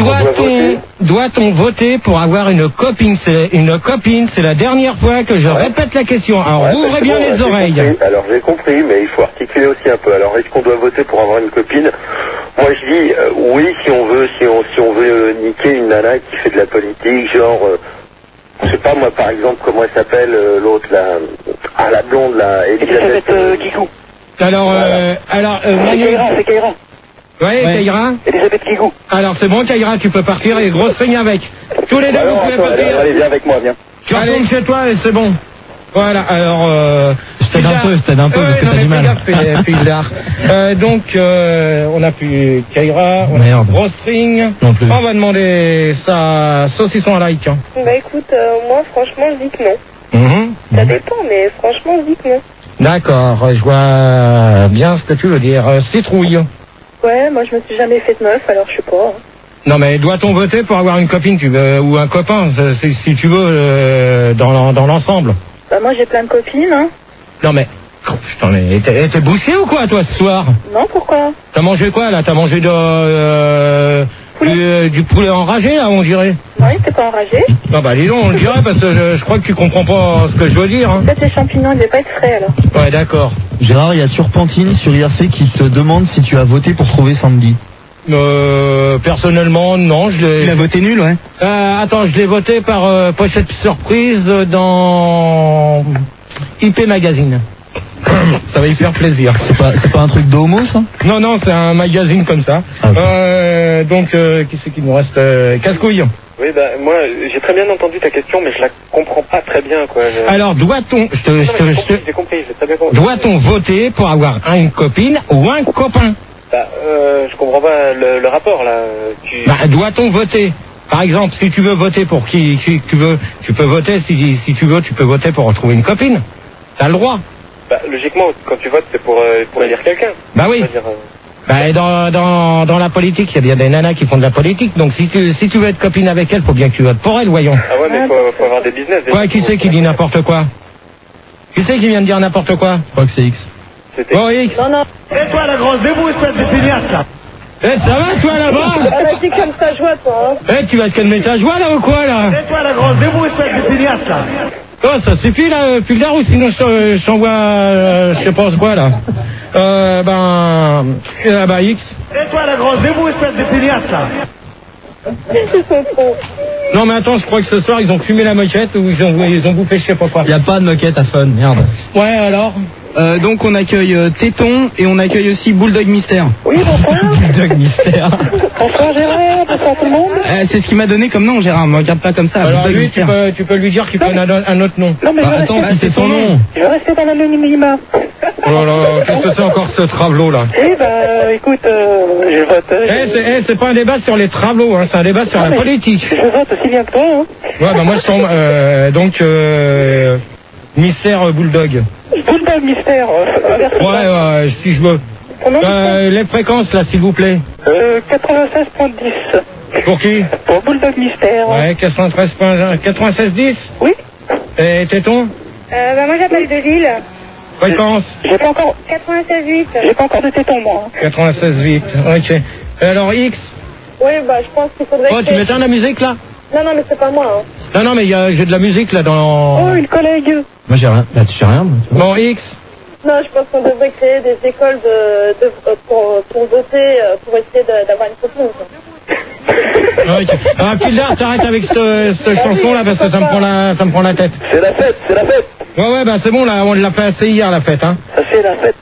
Doit-on voter pour avoir une copine? C'est la dernière fois que je répète la question. Alors, ouvrez bien les oreilles. Alors, j'ai compris, mais il faut articuler aussi un peu. Alors, est-ce qu'on doit voter pour avoir une copine? Moi, je dis oui, si on veut niquer une nana qui fait de la politique, genre... je sais pas, moi, par exemple, comment elle s'appelle, l'autre, là, la blonde, là, Elisabeth Guigou. Alors, c'est Kaira. Ouais, Kaira. Elisabeth Guigou. Alors, c'est bon, Kaira, tu peux partir et Gros String avec. Tous les deux, vous pouvez partir. Allez, viens avec moi, viens. Tu retournes chez toi et c'est bon. Voilà, alors... je t'aide un peu, parce que t'as du mal. Donc, on a plus Kaira, on a Gros String. Non plus. On va demander ça saucisson à like. Bah écoute, moi franchement je dis que non. Ça dépend, mais franchement je dis que non. D'accord, je vois bien ce que tu veux dire. Citrouille. Ouais, moi je me suis jamais fait de meuf, alors je sais pas. Non mais doit-on voter pour avoir une copine ou un copain, si tu veux, dans l'ensemble? Bah moi j'ai plein de copines, hein. Non mais, putain, mais t'es bouché ou quoi toi ce soir? Non, pourquoi? T'as mangé quoi là? T'as mangé du poulet enragé là, on dirait? Non, il était pas enragé. Non bah dis donc, on le dirait parce que je crois que tu comprends pas ce que je veux dire. Hein. Peut-être les champignons, ils devaient pas être frais alors. Ouais d'accord. Gérard, il y a Turpentine sur IRC qui te demande si tu as voté pour trouver Sandy. Personnellement, non, je l'ai... Tu l'as voté nul, ouais. Attends, je l'ai voté par pochette surprise dans IP Magazine. Ça va y faire plaisir. C'est pas un truc d'homo, ça? Non, c'est un magazine comme ça. Ah, okay. Donc, qui c'est qui nous reste? Casse-couille. Oui, bah, moi, j'ai très bien entendu ta question, mais je la comprends pas très bien, quoi. Alors, doit-on... J'ai compris, j'ai très bien compris. Doit-on voter pour avoir une copine ou un copain? Bah, je comprends pas le rapport, là. Bah, doit-on voter? Par exemple, si tu veux voter pour qui tu veux, tu peux voter, si tu veux, tu peux voter pour retrouver une copine. T'as le droit. Bah, logiquement, quand tu votes, c'est pour élire quelqu'un. Bah oui. Bah, dans la politique, il y a bien des nanas qui font de la politique, donc si tu veux être copine avec elle, faut bien que tu votes pour elle, voyons. Ah ouais, mais faut avoir des business. Ouais, qui c'est qui dit n'importe quoi? Qui c'est qui vient de dire n'importe quoi? Je crois que c'est X. Oh, X. Non. Et toi, la grosse débouche, ça, c'est cinéaste, là. Ça va, toi, là-bas? Elle a dit comme ta joie, toi, hein. Tu vas te calmer ta joie, là, ou quoi, là? Et toi, la grosse débouche, ça, c'est cinéaste, là. Oh, ça suffit, là, Pulgar, ou sinon je t'envoie, je sais pas quoi, là. X. Et toi, la grosse débouche, ça, c'est cinéaste, là. Non, mais attends, je crois que ce soir, ils ont fumé la moquette ou ils ont bouffé je sais pas quoi. Il y a pas de moquette à Fun, merde. Ouais, alors? Donc on accueille Téton et on accueille aussi Bulldog Mystère. Oui, bonsoir. Bulldog Mystère. Bonsoir Gérard, bonsoir tout le monde. C'est ce qu'il m'a donné comme nom, Gérard, me regarde pas comme ça. Alors Bulldog lui, Mystère. tu peux lui dire qu'il peut un autre nom. Non, mais Attends, c'est son nom. je vais rester dans l'anonymat. Oh là là, qu'est-ce que c'est encore ce travelot, là? Oui, bah, écoute, je vote. C'est pas un débat sur les travelots, hein, c'est un débat sur la politique. Je vote aussi bien que toi, hein. Ouais, bah moi je tombe, donc, Mystère Bulldog. Bulldog Mystère. Ouais, si je veux. Les fréquences, là, s'il vous plaît. 96.10. Pour qui? Pour Bulldog Mystère. Ouais, 96.10. Oui. Et Téton? Bah moi j'appelle de Lille. Fréquence? J'ai pas encore... 96.8. J'ai pas encore de téton, moi. 96.8, ok. Et alors X? Oui, bah, je pense qu'il faudrait... Oh, tu m'éteins la musique, là? Non, mais c'est pas moi, hein. Non, mais j'ai de la musique, là, dans... Oh, une collègue. Moi j'ai rien. Bah tu sais rien, moi. Bon, X? Non, je pense qu'on devrait créer des écoles pour voter, pour essayer d'avoir une copine, quoi. Ok. Pildar, t'arrêtes avec cette chanson-là, parce que ça me prend la tête. C'est la fête. Ouais, bah c'est bon, là, on l'a fait assez hier, la fête, hein. Ça, c'est la fête.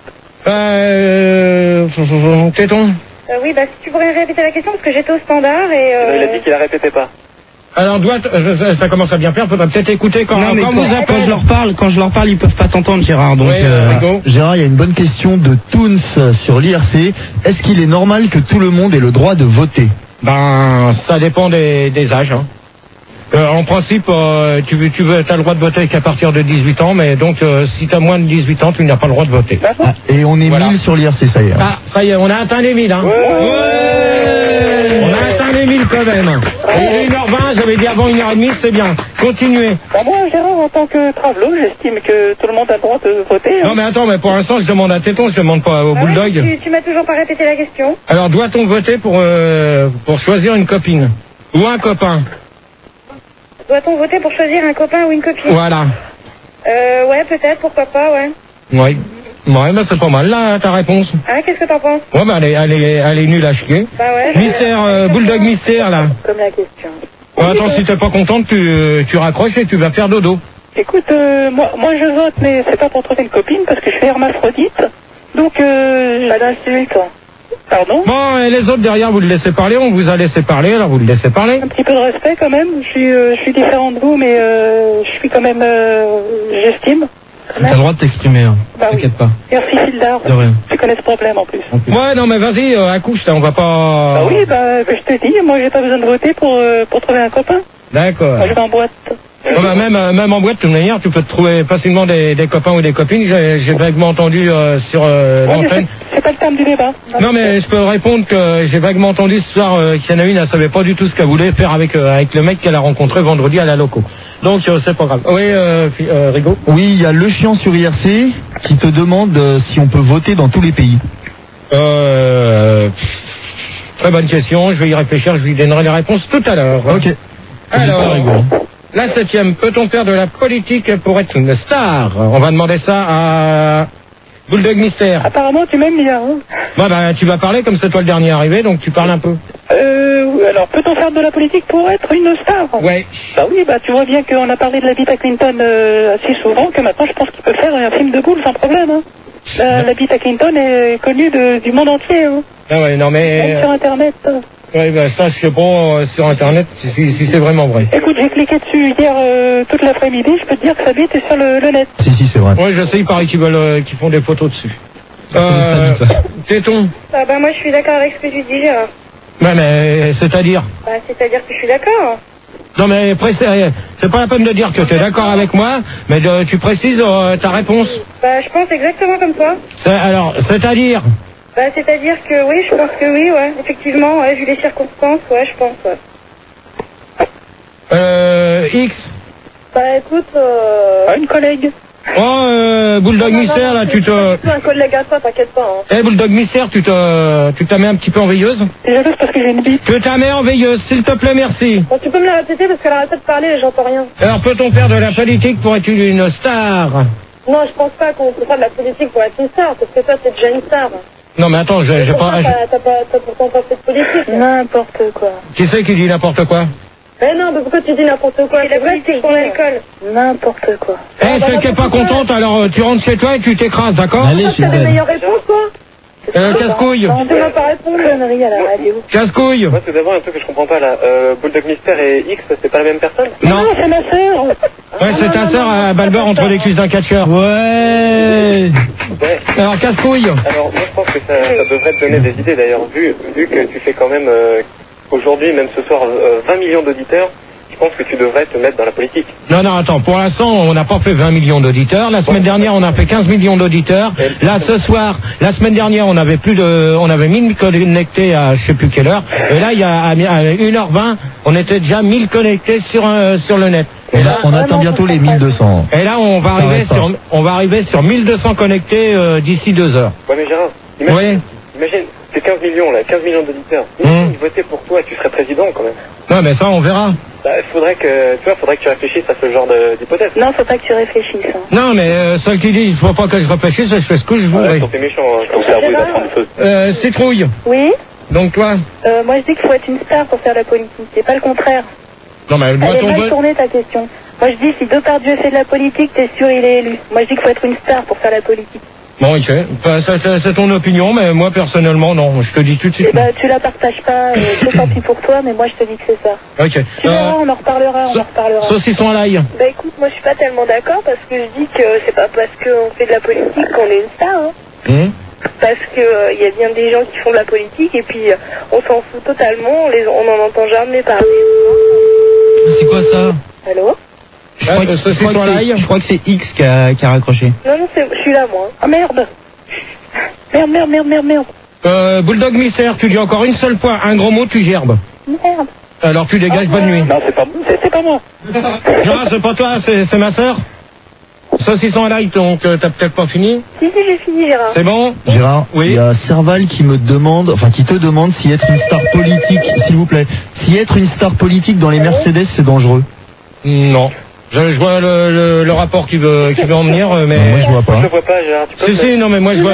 Téton? Oui, bah si tu pourrais répéter la question parce que j'étais au standard et... Il a dit qu'il la répétait pas. Alors, ça commence à bien faire, faudra peut-être écouter quand vous appelez. Quand je leur parle, ils peuvent pas t'entendre, Gérard. Donc, Gérard, il y a une bonne question de Toons sur l'IRC. Est-ce qu'il est normal que tout le monde ait le droit de voter? Ben, ça dépend des âges, hein. En principe, t'as le droit de voter qu'à partir de 18 ans, mais donc, si t'as moins de 18 ans, tu n'as pas le droit de voter. Ah, et on est 1000 sur l'IRC, ça y est. Ah, ça y est, on a atteint les 1000, hein. On a atteint les 1000 quand même. Il est 1h20, j'avais dit avant 1h30, c'est bien. Continuez. Bah, moi, Gérard, en tant que travelot, j'estime que tout le monde a le droit de voter. Hein. Non, mais attends, mais pour l'instant, je demande à Téton, je demande pas au Bulldog. Ouais, tu m'as toujours pas répété la question. Alors, doit-on voter pour choisir une copine? Ou un copain? Doit-on voter pour choisir un copain ou une copine? Voilà. Ouais, peut-être, pourquoi pas, ouais. Oui. Ouais, bah c'est pas mal, là, ta réponse. Ah, qu'est-ce que t'en penses? Ouais, bah elle est nulle à chier. Bah ouais. Mystère, Bulldog Mystère, là. Comme la question. Attends, si t'es pas contente, tu raccroches et tu vas faire dodo. Écoute, moi je vote, mais c'est pas pour trouver une copine, parce que je suis hermaphrodite. Donc, pas d'insulte. Pardon? Bon, et les autres derrière, vous le laissez parler, on vous a laissé parler, alors vous le laissez parler. Un petit peu de respect quand même. Je suis différent de vous, mais je suis quand même, j'estime. T'as le droit de t'exprimer, hein. Bah T'inquiète oui. pas. Merci Fildar. De rien. Tu connais ce problème en plus. Ouais, non, mais vas-y, accouche, là, on va pas... Bah oui, je te dis, moi j'ai pas besoin de voter pour trouver un copain. D'accord. Moi je vais en boîte. Même en boîte, de toute manière, tu peux te trouver facilement des copains ou des copines. J'ai vaguement entendu sur l'antenne. C'est pas le terme du débat. Non, mais je peux répondre que j'ai vaguement entendu ce soir qu'il y en a une, elle savait pas du tout ce qu'elle voulait faire avec le mec qu'elle a rencontré vendredi à la loco. Donc c'est pas grave. Oui, Rigaud. Oui, il y a Le Chiant sur IRC qui te demande si on peut voter dans tous les pays. Très bonne question, je vais y réfléchir, je lui donnerai les réponses tout à l'heure. Ok. Alors, la 7e, peut-on faire de la politique pour être une star? On va demander ça à Bulldog Mystère. Apparemment, tu m'aimes bien. Hein. Bah, tu vas parler comme c'est toi le dernier arrivé, donc tu parles un peu. Alors, peut-on faire de la politique pour être une star? Ouais. Bah oui, tu vois bien qu'on a parlé de la bite à Clinton assez souvent, que maintenant je pense qu'il peut faire un film de boule sans problème. Hein. La bite à Clinton est connue du monde entier. Hein. Ah ouais, non mais... Même sur Internet. Ouais, ça, je sais pas sur Internet si c'est vraiment vrai. Écoute, j'ai cliqué dessus hier toute l'après-midi, je peux te dire que sa bite est sur le net. Si, c'est vrai. Ouais, je sais, il paraît qu'ils font des photos dessus. Téton. Moi, je suis d'accord avec ce que tu dis, Gérard. Ouais, mais c'est-à-dire C'est-à-dire que je suis d'accord. Non, mais c'est pas la peine de dire que tu es d'accord avec moi, mais tu précises ta réponse. Je pense exactement comme toi. Alors, c'est-à-dire C'est-à-dire que oui, je pense que oui, ouais. Effectivement, ouais, vu les circonstances, ouais, je pense, ouais. X. Écoute, une collègue. Oh, Bulldog Mystère, là, tu te... C'est un collègue à toi, t'inquiète pas. Hein. Bulldog Mystère, tu t'as mis un petit peu en veilleuse? C'est jalouse parce que j'ai une bite. Tu t'as mis en veilleuse, s'il te plaît, merci. Bon, tu peux me la répéter parce qu'elle arrête de parler et j'entends rien. Alors, peut-on faire de la politique pour être une star? Non, je pense pas qu'on peut faire de la politique pour être une star, parce que toi, t'es déjà une star. Non, mais attends, j'ai pas... T'as pourtant pas fait de politique. N'importe quoi. Qui c'est qui dit n'importe quoi? Non, mais pourquoi tu dis n'importe quoi? C'est la politique pour l'alcool. N'importe quoi. Celle qui est pas contente, alors tu rentres chez toi et tu t'écrases, d'accord? Allez, t'as des meilleures réponses, toi? Casse-couille. Non, tu vas pas répondre, connerie à la radio. Casse-couille. Moi, tout d'abord, un truc que je comprends pas, là. Bulldog Mystère et X, c'est pas la même personne? Non, c'est ma sœur. Ouais, c'est ta sœur à Balbert entre les cuisses d'un catcheur. Ouais. Alors, casse-couille. Alors, moi, je pense que ça devrait te donner des idées, d'ailleurs, vu que tu fais quand même, aujourd'hui, même ce soir, 20 millions d'auditeurs. Je pense que tu devrais te mettre dans la politique. Non, attends, pour l'instant, on n'a pas fait 20 millions d'auditeurs. La semaine dernière, on a fait 15 millions d'auditeurs. Là, ce soir, la semaine dernière, on avait 1000 connectés à je sais plus quelle heure. Et là, il y a à 1h20, on était déjà 1000 connectés sur le net. Et là, on atteint bientôt les 1200. Et là, on va arriver sur 1200 connectés d'ici 2 heures. Ouais, mais Gérard, imagine, c'est 15 millions, là, 15 millions d'auditeurs. Ils votaient pour toi, tu serais président, quand même. Non, mais ça, on verra. Faudrait que tu réfléchisses à ce genre d'hypothèse. Non, faut pas que tu réfléchisses. Hein. Non, mais ceux qui disent, il faut pas que je réfléchisse, je fais ce que je veux. Ouais, t'es méchant, ton cerveau, il va prendre feu. Citrouille. Oui. Donc, toi? Moi, je dis qu'il faut être une star pour faire la politique, c'est pas le contraire. Non, mais elle est mal tournée, ta question. Moi, je dis, si Depardieu fait de la politique, t'es sûr il est élu. Moi, je dis qu'il faut être une star pour faire la politique. Bon, ok. C'est ton opinion, mais moi, personnellement, non. Je te dis tout de suite. Tu la partages pas, c'est tant pis pour toi, mais moi, je te dis que c'est ça. Ok. Tu verras, on en reparlera. Saucisson à l'ail. Écoute, moi, je suis pas tellement d'accord parce que je dis que c'est pas parce qu'on fait de la politique qu'on est une star, hein. Parce que y a bien des gens qui font de la politique et puis on s'en fout totalement, on n'en entend jamais parler. C'est quoi ça? Allô? Je crois que c'est X qui a raccroché. Non, je suis là, moi. Ah merde. Merde. Bulldog Mystère, tu dis encore une seule fois un gros mot, tu gerbes. Merde. Alors tu dégages, bonne nuit. Non, c'est pas moi. Non, c'est pas toi, c'est ma sœur. Saucisson à l'ail, donc t'as peut-être pas fini? Si, j'ai fini, Gérard. C'est bon? Gérard, oui. Il y a Serval qui te demande si être une star politique, s'il vous plaît, si être une star politique dans les Mercedes, c'est dangereux. Non. Je vois le rapport qui veut en venir, mais... Non, moi, je vois pas. Je le vois pas, Gérard. Tu peux si, non, mais moi, je vois...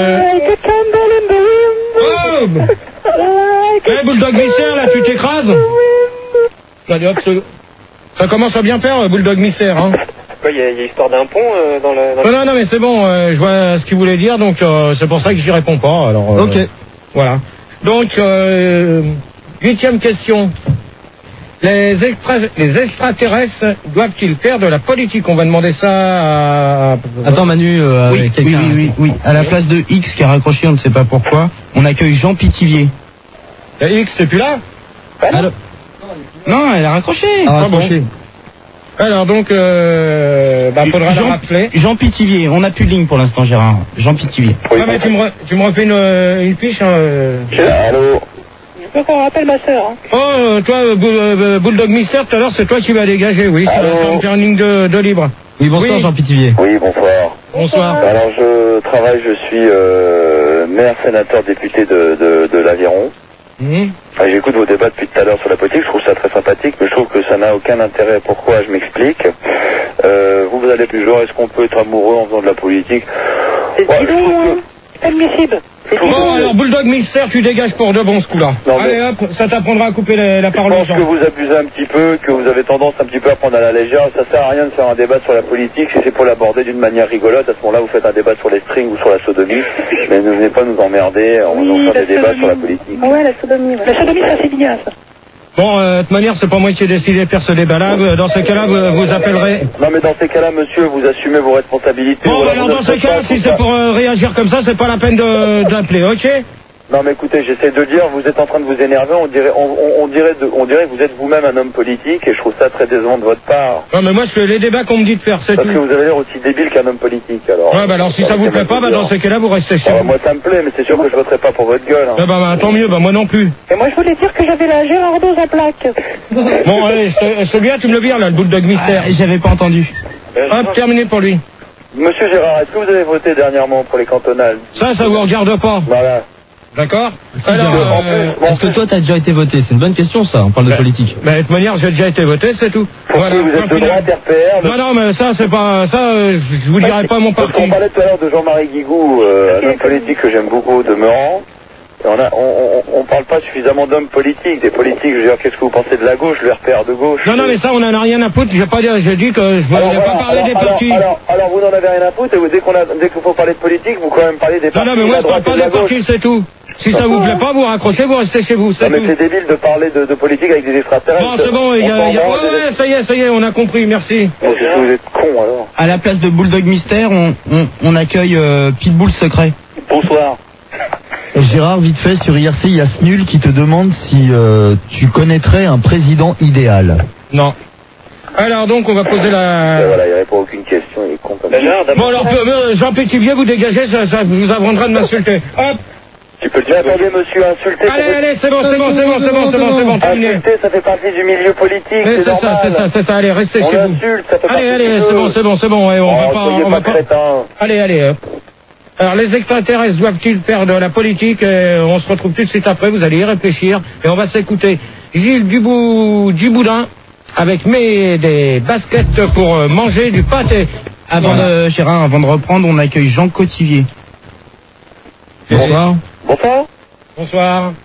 Oh, Bulldog Mystère, là, tu t'écrases? Allez, hop, ça commence à bien faire, Bulldog Mystère, hein. Il y a histoire d'un pont dans le... Non, mais c'est bon, je vois ce qu'il voulait dire, donc c'est pour ça que j'y réponds pas, alors... Ok. Voilà. Donc, 8e question. Les extraterrestres doivent-ils faire de la politique? On va demander ça à... Attends Manu, oui. À la place de X qui a raccroché, on ne sait pas pourquoi, on accueille Jean Pitilier. X, c'est plus là? Non, elle a raccroché. Ah bon. Alors donc, faudra le rappeler. Jean Pithiviers, on n'a plus de ligne pour l'instant, Gérard. Jean Pithiviers. Oui, mais tu me refais une fiche. Allô. Je veux qu'on rappelle ma sœur. Hein. Oh, toi, Bulldog Mister, tout à l'heure, c'est toi qui vas dégager, oui. Tu vas faire une ligne de libre. Oui, bonsoir, Jean Pithiviers. Oui, bonsoir. Bonsoir. Alors, je suis maire, sénateur, député de l'Aveyron. J'écoute vos débats depuis tout à l'heure sur la politique, je trouve ça très sympathique, mais je trouve que ça n'a aucun intérêt. Pourquoi? Je m'explique. Vous allez plus genre, est-ce qu'on peut être amoureux en faisant de la politique? C'est admissible. Bon, alors Bulldog Mister, tu dégages pour de bon ce coup-là. Allez hop, ça t'apprendra à couper la parole aux gens. Je pense que vous abusez un petit peu, que vous avez tendance un petit peu à prendre à la légère. Ça sert à rien de faire un débat sur la politique. Si c'est pour l'aborder d'une manière rigolote, à ce moment-là, vous faites un débat sur les strings ou sur la sodomie. Mais ne venez pas nous emmerder en faisant des débats sur la politique. Ouais, la sodomie. La sodomie, ça c'est bien, ça. Bon, de toute manière, c'est pas moi qui ai décidé de faire ce débat-là. Dans ce cas-là, vous appellerez... Non, mais dans ces cas-là, monsieur, vous assumez vos responsabilités. Bon, alors dans ce cas-là, si c'est pour réagir comme ça, c'est pas la peine d'appeler, ok? Non, mais écoutez, j'essaie de dire, vous êtes en train de vous énerver, on dirait que vous êtes vous-même un homme politique, et je trouve ça très décevant de votre part. Non, mais moi, je fais les débats qu'on me dit de faire, c'est tout. Parce que vous avez l'air aussi débile qu'un homme politique, alors. Ouais, alors si ça vous plaît pas, dans ces cas-là, vous restez chez vous. Moi, ça me plaît, mais c'est sûr que je voterai pas pour votre gueule. Hein. Tant mieux, moi non plus. Et moi, je voulais dire que j'avais la Gérardose à plaque. Bon, allez, celui-là, tu me le vires, là, le Bulldog Mystère. J'avais pas entendu. Hop, terminé pour lui. Monsieur Gérard, est-ce que vous avez voté dernièrement pour les cantonales? Ça vous regarde pas. Voilà. D'accord. Alors, est-ce que toi, t'as déjà été voté? C'est une bonne question, ça. On parle de politique. Mais de toute manière, j'ai déjà été voté, c'est tout. Voilà. Vous êtes de droite, RPR. Non, mais ça, c'est pas ça. Je vous dirai pas mon parti. On parlait tout à l'heure de Jean-Marie Guigou, un homme politique que j'aime beaucoup, demeurant. On parle pas suffisamment d'hommes politiques. Des politiques, je veux dire, qu'est-ce que vous pensez de la gauche, le RPR de gauche? Non, mais ça, on en a rien à foutre. J'ai dit que je voulais pas parler des partis. Alors, vous n'en avez rien à foutre, et dès qu'il faut parler de politique, vous quand même parlez des partis. Non, mais moi, je parle pas des partis, c'est tout. Si ça vous plaît pas, vous raccrochez, vous restez chez vous, c'est tout. Mais c'est débile de parler de politique avec des extraterrestres. Bon, c'est bon, ouais, ça y est, on a compris, merci. Vous êtes con, alors. À la place de Bulldog Mystère, on accueille Pitbull Secret. Bonsoir. Gérard, vite fait, sur IRC, il y a Snul qui te demande si tu connaîtrais un président idéal. Non. Alors donc, on va poser la... Voilà, il répond à aucune question, il est con comme ça. Bon, alors, Jean Pétivier, vous dégagez, ça vous apprendra de m'insulter. Hop. Tu peux le dire. Attendez, monsieur, insulter... Allez, c'est bon, terminé. Insulter, ça fait partie du milieu politique, c'est normal. C'est ça, allez, restez chez vous. On insulte, ça fait partie du milieu. Allez, c'est bon, ouais, on va pas... Allez, hop. Alors, les extraterrestres doivent-ils faire de la politique? On se retrouve tout de suite après, vous allez y réfléchir, et on va s'écouter Gilles Duboudin avec des baskets pour manger du pâté. Avant de reprendre, on accueille Jean Cotivier. Bonsoir. Bonsoir.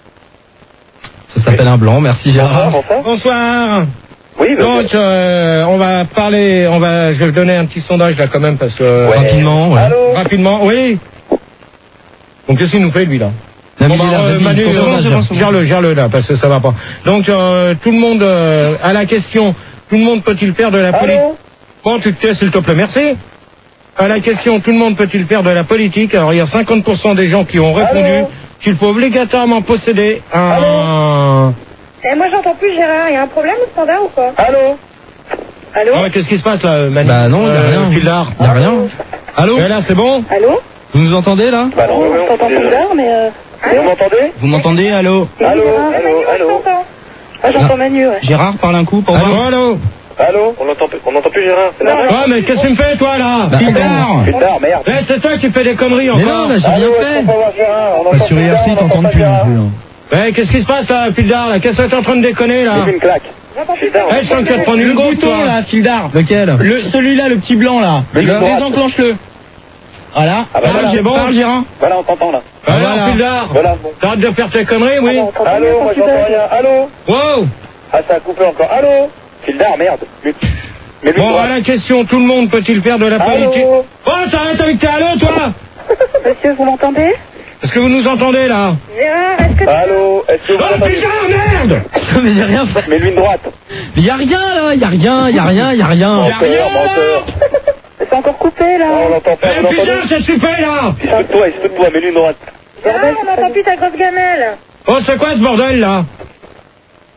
Ça s'appelle un blanc, merci Gérard. Bonsoir. Oui, donc, on va parler, je vais donner un petit sondage là quand même parce que... Rapidement, ouais. Allô? Rapidement, oui. Donc, qu'est-ce qu'il nous fait lui là? Manu, gère-le là parce que ça va pas. Donc, tout le monde, à la question, tout le monde peut-il faire de la politique? Bon, tu te tais s'il te plaît, merci. À la question, tout le monde peut-il faire de la politique? Alors, il y a 50% des gens qui ont répondu qu'il faut obligatoirement posséder un... moi, j'entends plus Gérard. Il y a un problème au standard ou quoi? Allô? Ouais, qu'est-ce qui se passe là, Manu? Bah non, il n'y a rien. Fildar. Il n'y a rien. Allô? Là, c'est bon? Allô? Vous nous entendez là? Bah non, on t'entend bizarre, mais... Vous m'entendez? Vous m'entendez? Allô? Allô? Ah, j'entends Manu, ouais. Gérard, parle un coup pour voir. Allô? On n'entend plus Gérard. Ouais, mais qu'est-ce que tu me fais, toi, là? Fildar, merde. C'est toi qui fais des conneries encore. Mais non, là, j'ai rien fait. Sur IRC, ils t'entendent plus non plus. Ouais, qu'est-ce qui se passe, là, Fildar, là? Qu'est-ce que t'es en train de déconner, là? C'est une claque. Je sens que tu vas te prendre une goutte, toi. là, Fildar. Lequel? Celui-là, le petit blanc, là. Désenclenche-le. Voilà. Voilà, c'est bon. Voilà, on t'entend, là. Voilà, Fildar. Voilà, bon. T'arrêtes de faire tes conneries, oui? Allô, moi j'entends rien. Allô? Wow. Ah, ça a coupé encore. Allô? Fildar, merde. Bon, à la question, tout le monde peut-il faire de la politique? Oh, t'arrêtes avec tes allô, toi? Monsieur, vous m'entendez? Est-ce que vous nous entendez, là? Gérard, est-ce que... Allô? Est-ce que vous Oh, putain, merde! Mais j'ai rien fait. Mais lui une droite. Mais y a rien, là. Y a rien. Menteur. C'est encore coupé, là. On l'entend pas. Eh, putain, c'est super, là! Il se fout de toi, mais lui une droite. Gérard, on n'entend plus ta grosse gamelle. Oh, c'est quoi ce bordel, là?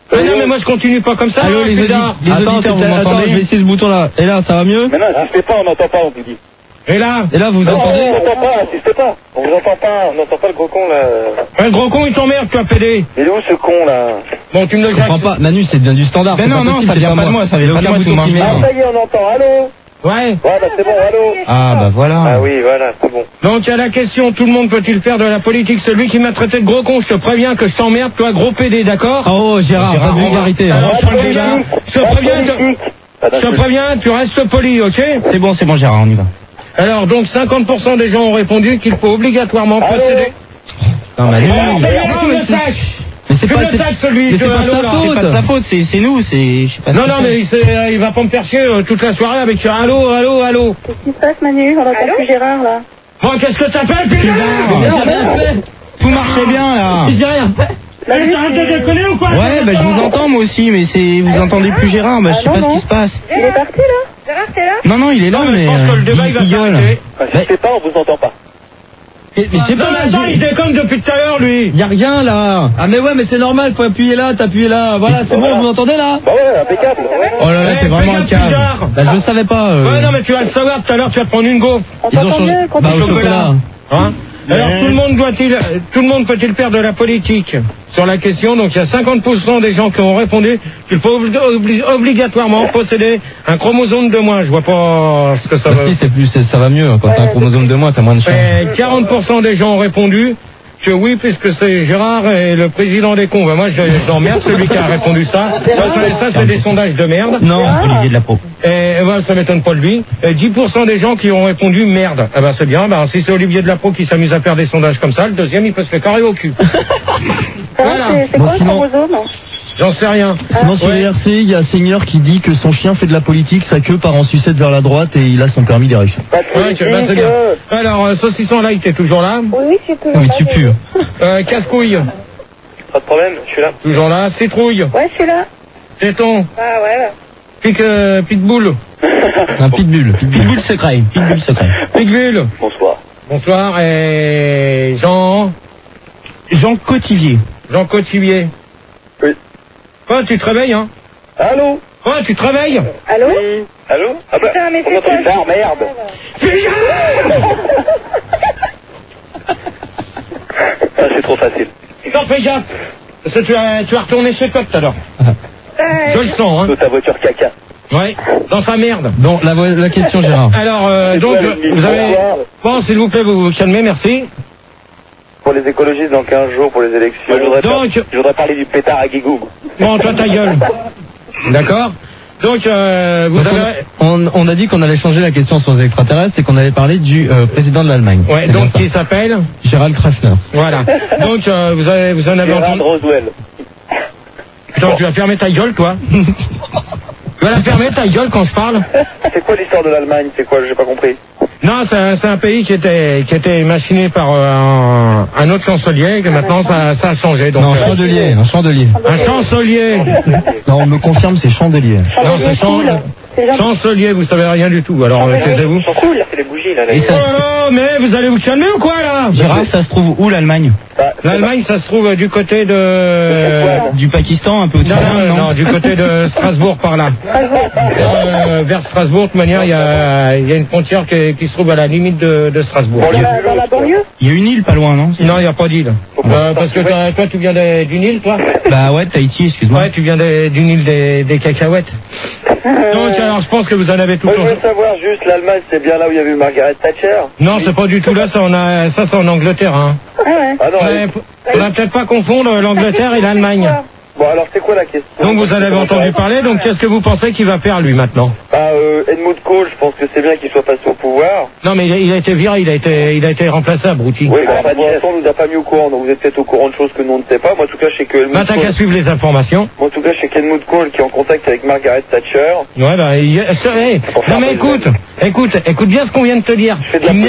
Non, mais moi je continue pas comme ça. Allô, les auditeurs, vous m'entendez? Je vais essayer ce bouton-là. Et là, ça va mieux? Mais non, insistez pas, on n'entend pas, on vous dit. Et là, vous entendez? On n'entend pas, insistez pas. On vous entend pas, on n'entend pas le gros con là. Le gros con, il t'emmerde, tu as pédé. Il est où ce con là? Bon, tu me le comprends pas. Manu, c'est bien du standard. Mais non, ça vient pas de moi, ça vient pas de moi. Ah, ça y est, on entend. Allô? Ouais. Bah c'est bon, allô? Ah, bah voilà. Ah oui, voilà, c'est bon. Donc, il y a la question, tout le monde peut-il faire de la politique? Celui qui m'a traité de gros con, je te préviens que je t'emmerde, toi, gros pédé, d'accord? Oh, Gérard, pas de vulgarité. Alors, je te préviens, tu restes poli, ok? C'est bon, Gérard, on y va. Alors, donc, 50% des gens ont répondu qu'il faut obligatoirement procéder. Non, Manu. Mais c'est pas celui de c'est pas de sa faute, c'est nous, je sais pas. Non, mais il va pas me faire chier toute la soirée avec allô. Qu'est-ce qui se passe, Manu? On entend plus Gérard, là. Bon, qu'est-ce que t'appelles, putain? Tout marchait bien, là. J'ai rien fait. T'arrêtes de déconner ou quoi? Ouais, bah je vous entends moi aussi, mais vous entendez plus Gérard, bah je sais pas ce qui se passe. Il est parti, là? Gérard, t'es là? Non, il est là, mais... Je pense que le débat, il va s'arrêter. Insistez pas, on vous entend pas. Mais c'est pas ça, il déconne depuis tout à l'heure, lui. Y a rien, là. Ah, mais ouais, mais c'est normal, faut appuyer là, t'appuies là. Voilà, c'est bon, vous m'entendez, là? Bah ouais, impeccable. Oh là là, c'est vraiment un câble. Bah, je le savais pas. Ouais, non, mais tu vas le savoir, tout à l'heure, tu vas te prendre une gaufre. On t'entend mieux quand au chocolat. Hein? Alors, tout le monde peut-il faire de la politique? Sur la question, donc il y a 50% des gens qui ont répondu qu'il faut obligatoirement posséder un chromosome de moins. Je vois pas ce que ça veut. Si, ça va mieux. Quand t'as un chromosome de moins, t'as moins de chance. 40% des gens ont répondu que oui, puisque c'est Gérard et le président des cons. Ben moi, j'emmerde celui qui a répondu ça. Ça, c'est des sondages de merde. Non, Olivier de la Pro. Et voilà, ça m'étonne pas de lui. Et 10% des gens qui ont répondu merde. Ah ben c'est bien. Ben si c'est Olivier de la Pro qui s'amuse à faire des sondages comme ça, le deuxième il peut se faire carrer au cul. Voilà. C'est quoi le chromosome? J'en sais rien. Sinon, sur les RC, il y a un seigneur qui dit que son chien fait de la politique, sa queue part en sucette vers la droite et il a son permis direct. Ouais, c'est bien. Alors, saucisson light, t'es toujours là? Oui, je suis toujours là. Mais tu pues. Casse-couille. Pas de problème, je suis là. Toujours là. Citrouille. Ouais, je suis là. Téton. Ah ouais. Pitbull. Un pitbull. Pitbull secret. Pitbull. Bonsoir. Et Jean Cotivier. Jean Cotivier. Oui. Quoi, tu te réveilles, hein? Allô? Quoi, tu te réveilles? Allô? Oui. Allô? Ah bah, putain, mais on entend plus tard, merde. Ah, c'est trop facile. T'en fais gaffe. Parce que tu vas retourner chez toi tout à l'heure. Je le sens, hein. De ta voiture caca. Ouais, dans sa merde. Donc, la question, Gérard. Alors, donc, vous avez... Bon, s'il vous plaît, vous vous calmez, merci. Pour les écologistes, dans 15 jours, pour les élections, je voudrais parler du pétard à Guigou. Bon, toi, ta gueule. D'accord. Donc, on a dit qu'on allait changer la question sur les extraterrestres et qu'on allait parler du président de l'Allemagne. Ouais, donc qui s'appelle Gérald Krafner. Voilà. Donc, vous en avez entendu... Roswell. Putain, tu vas fermer ta gueule, toi. Tu vas la fermer, ta gueule, quand je parle. C'est quoi l'histoire de l'Allemagne? C'est quoi? J'ai pas compris. Non, c'est un pays qui était machiné par un autre chancelier, que maintenant ça a changé. Donc, non, un chandelier. Un chancelier. Non, on me confirme, c'est chandelier. Non, c'est chancelier, vous savez rien du tout. Alors, taisez-vous. Cool, c'est les bougies, là. Oh, mais vous allez vous calmer ou quoi, là? Gérard, ça se trouve où l'Allemagne? L'Allemagne, ça se trouve du côté du Pakistan, un peu au non, du côté de Strasbourg, par là. Vers Strasbourg, de toute manière, il y a une frontière qui se trouve à la limite de Strasbourg. Dans la banlieue? Il y a une île pas loin, non? Non, il n'y a pas d'île. Parce que toi, tu viens d'une île, toi? Bah ouais, Tahiti, excuse-moi. Ouais, tu viens d'une île des cacahuètes. Donc, alors, je pense que vous en avez tout. Moi, je veux savoir juste, l'Allemagne, c'est bien là où il y avait eu Margaret Thatcher? Non, c'est pas du tout là, ça c'est en Angleterre, hein. Ah ouais. Ah non, on va peut-être pas confondre l'Angleterre et l'Allemagne. Bon, alors, c'est quoi la question? Donc, vous en avez entendu parler, donc qu'est-ce que vous pensez qu'il va faire, lui, maintenant? Helmut Kohl, je pense que c'est bien qu'il soit passé au pouvoir. Non, mais il a été viré, il a été remplacé à Brouty. Oui, bah, pour l'instant, on nous a pas mis au courant, donc vous êtes peut-être au courant de choses que nous, on ne sait pas. Moi, en tout cas, je sais que Helmut Kohl... t'as qu'à suivre les informations. Moi, en tout cas, je sais qu'Helmut Kohl, qui est en contact avec Margaret Thatcher. Ouais, bah, non, mais écoute bien ce qu'on vient de te dire.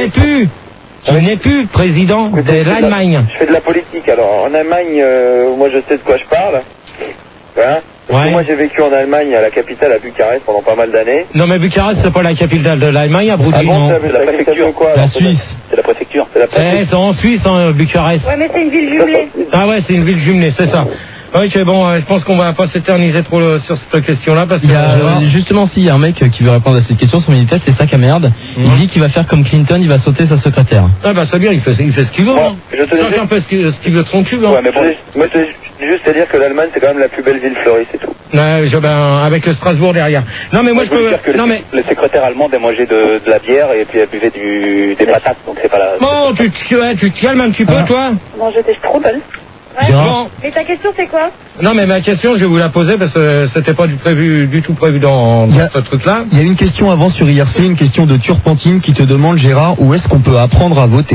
Il n'est plus président de l'Allemagne. Je fais de la politique, alors, en Allemagne, moi, je sais de quoi je parle. Hein? Parce que moi j'ai vécu en Allemagne, à la capitale, à Bucarest, pendant pas mal d'années. Non mais Bucarest c'est pas la capitale de l'Allemagne, à Brouty. Ah bon, c'est la préfecture quoi? La Suisse. C'est la préfecture. C'est en Suisse, hein, Bucarest. Ouais mais c'est une ville jumelée. Ah ouais, c'est une ville jumelée, c'est ça. Ok, bon, je pense qu'on va pas s'éterniser trop sur cette question-là parce que justement, si il y a un mec qui veut répondre à cette question sur Minitel, c'est sac à merde. Il dit qu'il va faire comme Clinton, il va sauter sa secrétaire. Ah bah ça bien, il fait ce qu'il veut. Bon, je te Chacun fait ce qu'il veut de son cul. Ouais, mais bon, moi je juste à dire que l'Allemagne c'est quand même la plus belle ville fleurie, c'est tout. Avec le Strasbourg derrière. Non mais moi je peux dire que le secrétaire allemande a mangé de la bière et puis a buvé des patates, donc c'est pas la. Bon, tu te calmes un petit peu, toi. Non, j'étais trop belle. Ouais. Bon. Mais ta question c'est quoi? Non mais ma question je vais vous la poser parce que c'était pas du tout prévu dans ce truc-là. Il y a une question avant sur IRC, une question de Turpentine qui te demande, Gérard, où est-ce qu'on peut apprendre à voter?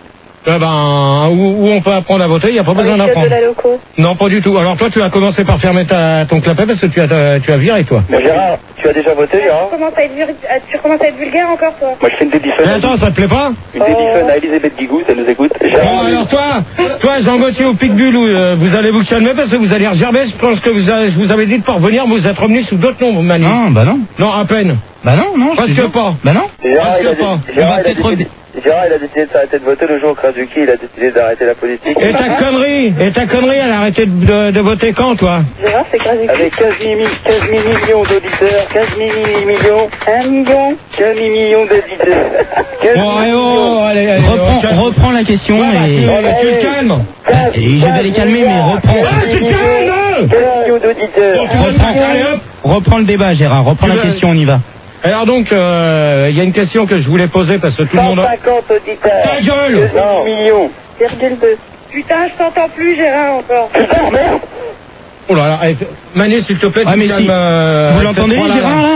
Où on peut apprendre à voter, il n'y a pas besoin d'apprendre. Non, pas du tout. Alors toi, tu as commencé par fermer ton clapet parce que tu as viré, toi. Mais Gérard, tu as déjà voté, Gérard? Tu commences à être vulgaire encore, toi. Moi, je fais une dédicace. Mais attends, ça te plaît pas? Une dédicace à Elisabeth Guigou, ça nous écoute. Gérard, alors toi, Jean Gauthier au Pitbull, vous allez vous calmer parce que vous allez regerber. Je pense que je vous avais dit de parvenir, vous êtes revenu sous d'autres noms, Manu. Non, bah non. Non, à peine. Bah non, presque pas. Bah non. Gérard, il a décidé de s'arrêter de voter le jour où Krasuki, il a décidé d'arrêter la politique. Et ta connerie, elle a arrêté de voter quand, toi? Gérard, c'est Krasuki. Avec 15 millions d'auditeurs, 15 millions. 1 million. 15 millions d'auditeurs. Bon, allez, reprends la question et... tu te calmes. Et je vais les calmer, mais reprends... tu te calmes. 15 millions d'auditeurs. Reprends le débat, Gérard, reprends la question, on y va. Alors donc, il y a une question que je voulais poser parce que tout le monde... 150 auditeurs. Ta gueule. 2 millions. 0,2. Putain, je t'entends plus, Gérard, encore. Putain, merde. Oh là là, Manu, s'il te plaît, tu calmes... Vous l'entendez, Gérard, là?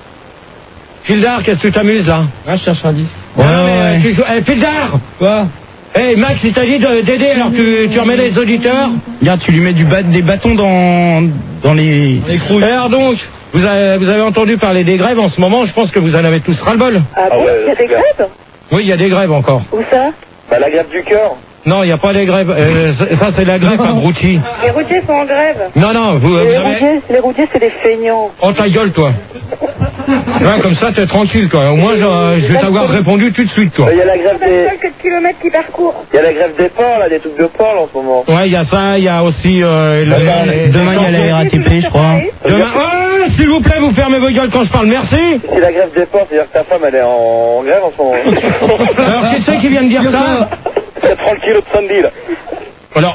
Fildar, qu'est-ce que tu t'amuses, là? Ah, je cherche un disque. Ouais. Fildar. Quoi? Max, il t'a dit d'aider, alors tu remets les auditeurs? Regarde, tu lui mets des bâtons dans les crocs. Alors donc... Vous avez entendu parler des grèves en ce moment, je pense que vous en avez tous ras-le-bol. Ah bon, il y a des grèves? Oui, il y a des grèves encore. Où ça? Bah la grève du cœur. Non, il n'y a pas des grèves. Ça, c'est la grève abrutie. Les routiers sont en grève. Non, les routiers, c'est des feignants. Oh, ta gueule, toi. Ouais, comme ça, t'es tranquille, toi. Au moins, je vais t'avoir répondu tout de suite, toi. Il y a la grève des... que de kilomètres qui parcourent. Il y a la grève des ports, là, des trucs de port, là, en ce moment. Ouais, il y a ça, il y a aussi... demain, il y a la RATP, je crois. Demain... Oh, s'il vous plaît, vous fermez vos gueules quand je parle, merci. C'est la grève des ports, c'est-à-dire que ta femme, elle est en grève en ce moment. Alors, qui c'est qui vient de dire ça? Ça prend le kilo de samedi, là. Alors,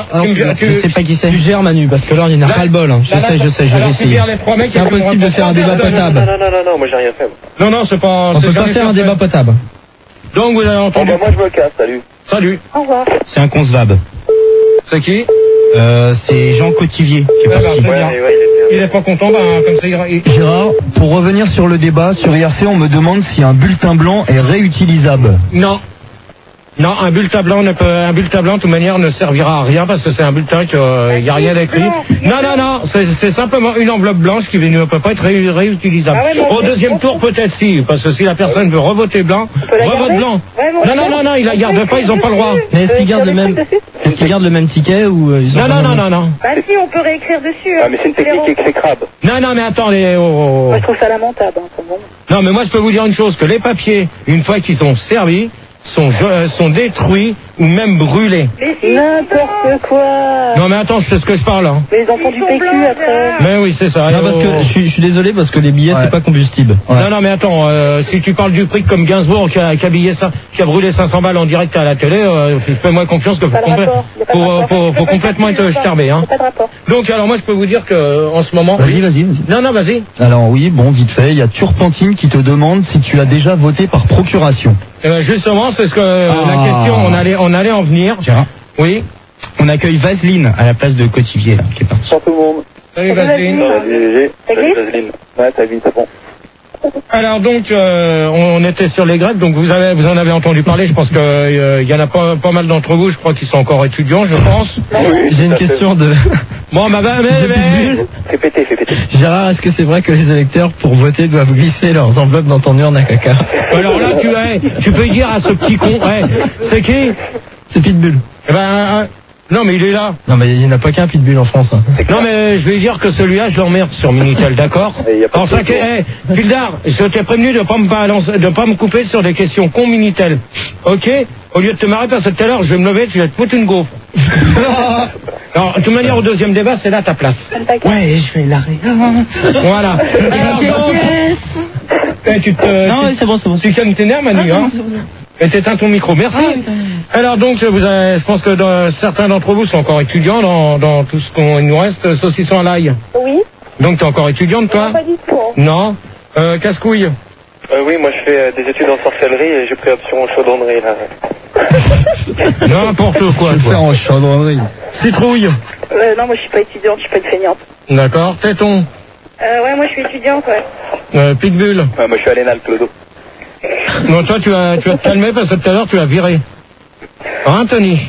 je sais pas qui c'est. Tu gères, Manu, parce que là, il y en a ras-le-bol. Je sais, je vais essayer. C'est impossible de faire un débat potable. Non, moi j'ai rien fait. Non, c'est pas... On peut pas faire un débat potable. Donc, vous avez entendu... Moi, je me casse, salut. Salut. Au revoir. C'est un concevable. C'est qui? C'est Jean Cotivier qui est parti. Il est pas content, comme ça, Gérard, pour revenir sur le débat, sur IRC, on me demande si un bulletin blanc est réutilisable. Non, un bulletin blanc, de toute manière, ne servira à rien parce que c'est un bulletin qu'il n'y a rien d'écrit. Non, c'est simplement une enveloppe blanche qui ne peut pas être réutilisable. Au deuxième tour, peut-être si, parce que si la personne veut revoter blanc, revote blanc. Non, ils la gardent pas, ils n'ont pas le droit. Mais est-ce qu'ils gardent le même ticket ou Non. Bah si, on peut réécrire dessus. Ah, mais c'est une technique exécrable. Non, mais attendez. Moi, je trouve ça lamentable, bon. Non, mais moi, je peux vous dire une chose, que les papiers, une fois qu'ils sont servis, sont détruits ou même brûlés. N'importe quoi. Non mais attends, je sais ce que je parle. Hein. Mais ils en font du PQ après. Mais oui, c'est ça. Non, parce que je suis désolé parce que les billets c'est pas combustible. Ouais. Non mais attends, si tu parles du prix comme Gainsbourg qui a brûlé 500 balles en direct à la télé, fais-moi confiance que faut complètement être starbé. Hein. Pas de rapport. Donc alors moi je peux vous dire que en ce moment. Vas-y. Non, vas-y. Alors oui, bon, vite fait, il y a Turpentine qui te demande si tu as déjà voté par procuration. Justement, c'est ce que la question, on allait en venir. Gérard. Oui. On accueille Vaseline à la place de Cotivier, là, qui est parti. Bonsoir tout le monde. Salut Vaseline. Salut Vaseline. Ouais, t'as vu, c'est bon. Alors donc, on était sur les grèves, donc vous en avez entendu parler, je pense qu'il y en a pas mal d'entre vous, je crois qu'ils sont encore étudiants, je pense. Oui, j'ai une question de... Bon, mais... Fais péter. Gérard, est-ce que c'est vrai que les électeurs, pour voter, doivent glisser leurs enveloppes dans ton urne à caca? Alors là, tu peux dire à ce petit con, c'est qui? C'est Pitbull. Non, mais il est là. Non, mais il n'y en a pas qu'un Pitbull en France. Hein. Non, mais je vais dire que celui-là, je l'emmerde sur Minitel, d'accord? En ça que, Fildar, je t'ai prévenu de pas me couper sur des questions con Minitel. Ok? Au lieu de te marrer parce que tout à l'heure, je vais me lever, tu vas te foutre une gaufre. Alors, de toute manière, au deuxième débat, c'est là ta place. Ouais, je vais l'arrêter. Voilà. Non, c'est bon. Tu calmes tes nerfs, Manu, hein? Et t'éteins ton micro. Merci. Alors donc, je pense que certains d'entre vous sont encore étudiants dans tout ce qu'on nous reste, saucisson à l'ail. Oui. Donc t'es encore étudiante, toi? Pas du tout. Non. Casse-couille. Oui, moi je fais des études en sorcellerie et j'ai pris option chaudronnerie là. N'importe quoi. Je vais faire en chaudronnerie. Citrouille. Non, moi je suis pas étudiante, je suis pas une feignante. D'accord. Téton. Ouais, moi je suis étudiante, ouais. Pitbull. Ouais, moi je suis à l'ENA, le clodo. Non, toi tu vas te calmer parce que tout à l'heure tu as viré. Anthony.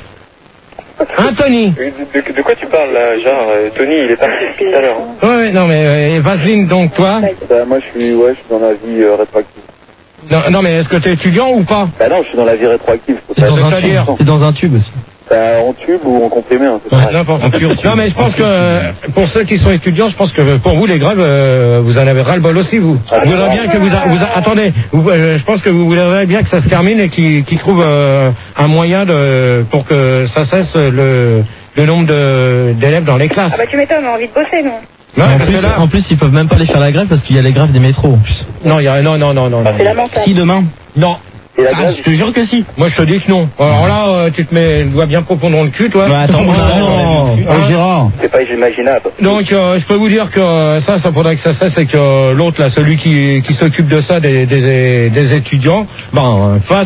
Anthony. De quoi tu parles là, genre Tony, il est parti tout à l'heure. Ouais, non mais Vaseline, donc toi. Moi je suis dans la vie rétroactive. Non mais est-ce que t'es étudiant ou pas? Bah non, je suis dans la vie rétroactive. C'est dans un tube aussi. En tube ou en comprimé, hein, c'est pareil. N'importe. Non mais je pense que pour ceux qui sont étudiants, je pense que pour vous les grèves, vous en avez ras-le-bol aussi vous. Vous voudrez bien que attendez, je pense que vous voudrez bien que ça se termine et qu'ils trouvent un moyen pour que ça cesse le nombre d'élèves dans les classes. Ah bah tu m'étonnes, on a envie de bosser nous. Non, en plus, ils peuvent même pas aller faire la grève parce qu'il y a les grèves des métros. En plus. Non, non. C'est lamentable. Si demain? Non. Et la grève, je te jure que si. Moi, je te dis que non. Alors là, tu te mets le doigt bien profond dans le cul, toi. Bah, attends, non, Gérard. c'est pas imaginable. Donc, je peux vous dire que ça faudrait que ça cesse et que l'autre, là, celui qui s'occupe de ça, des étudiants, fasse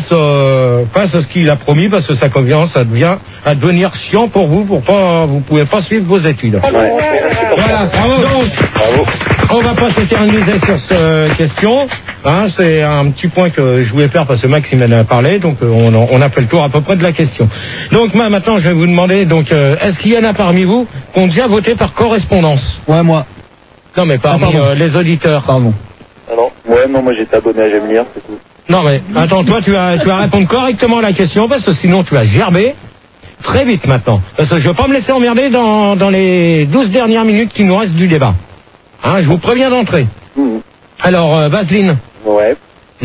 ce qu'il a promis parce que ça commence à devenir chiant pour vous, vous pouvez pas suivre vos études. Ouais. Voilà, bravo. Donc, on va pas s'éterniser sur cette question. Hein, c'est un petit point que je voulais faire parce que Max il m'en a parlé, donc on a fait le tour à peu près de la question. Donc maintenant je vais vous demander, donc est-ce qu'il y en a parmi vous qui ont déjà voté par correspondance? Ouais, moi. Non mais parmi les auditeurs. Pardon. Ah non. Ouais, non, moi j'étais abonné à J'aime lire, c'est tout. Non mais attends, toi tu vas répondre correctement à la question parce que sinon tu vas gerber très vite maintenant. Parce que je veux pas me laisser emmerder dans les 12 dernières minutes qui nous restent du débat. Hein, je vous préviens d'entrée. Alors Vaseline. Ouais.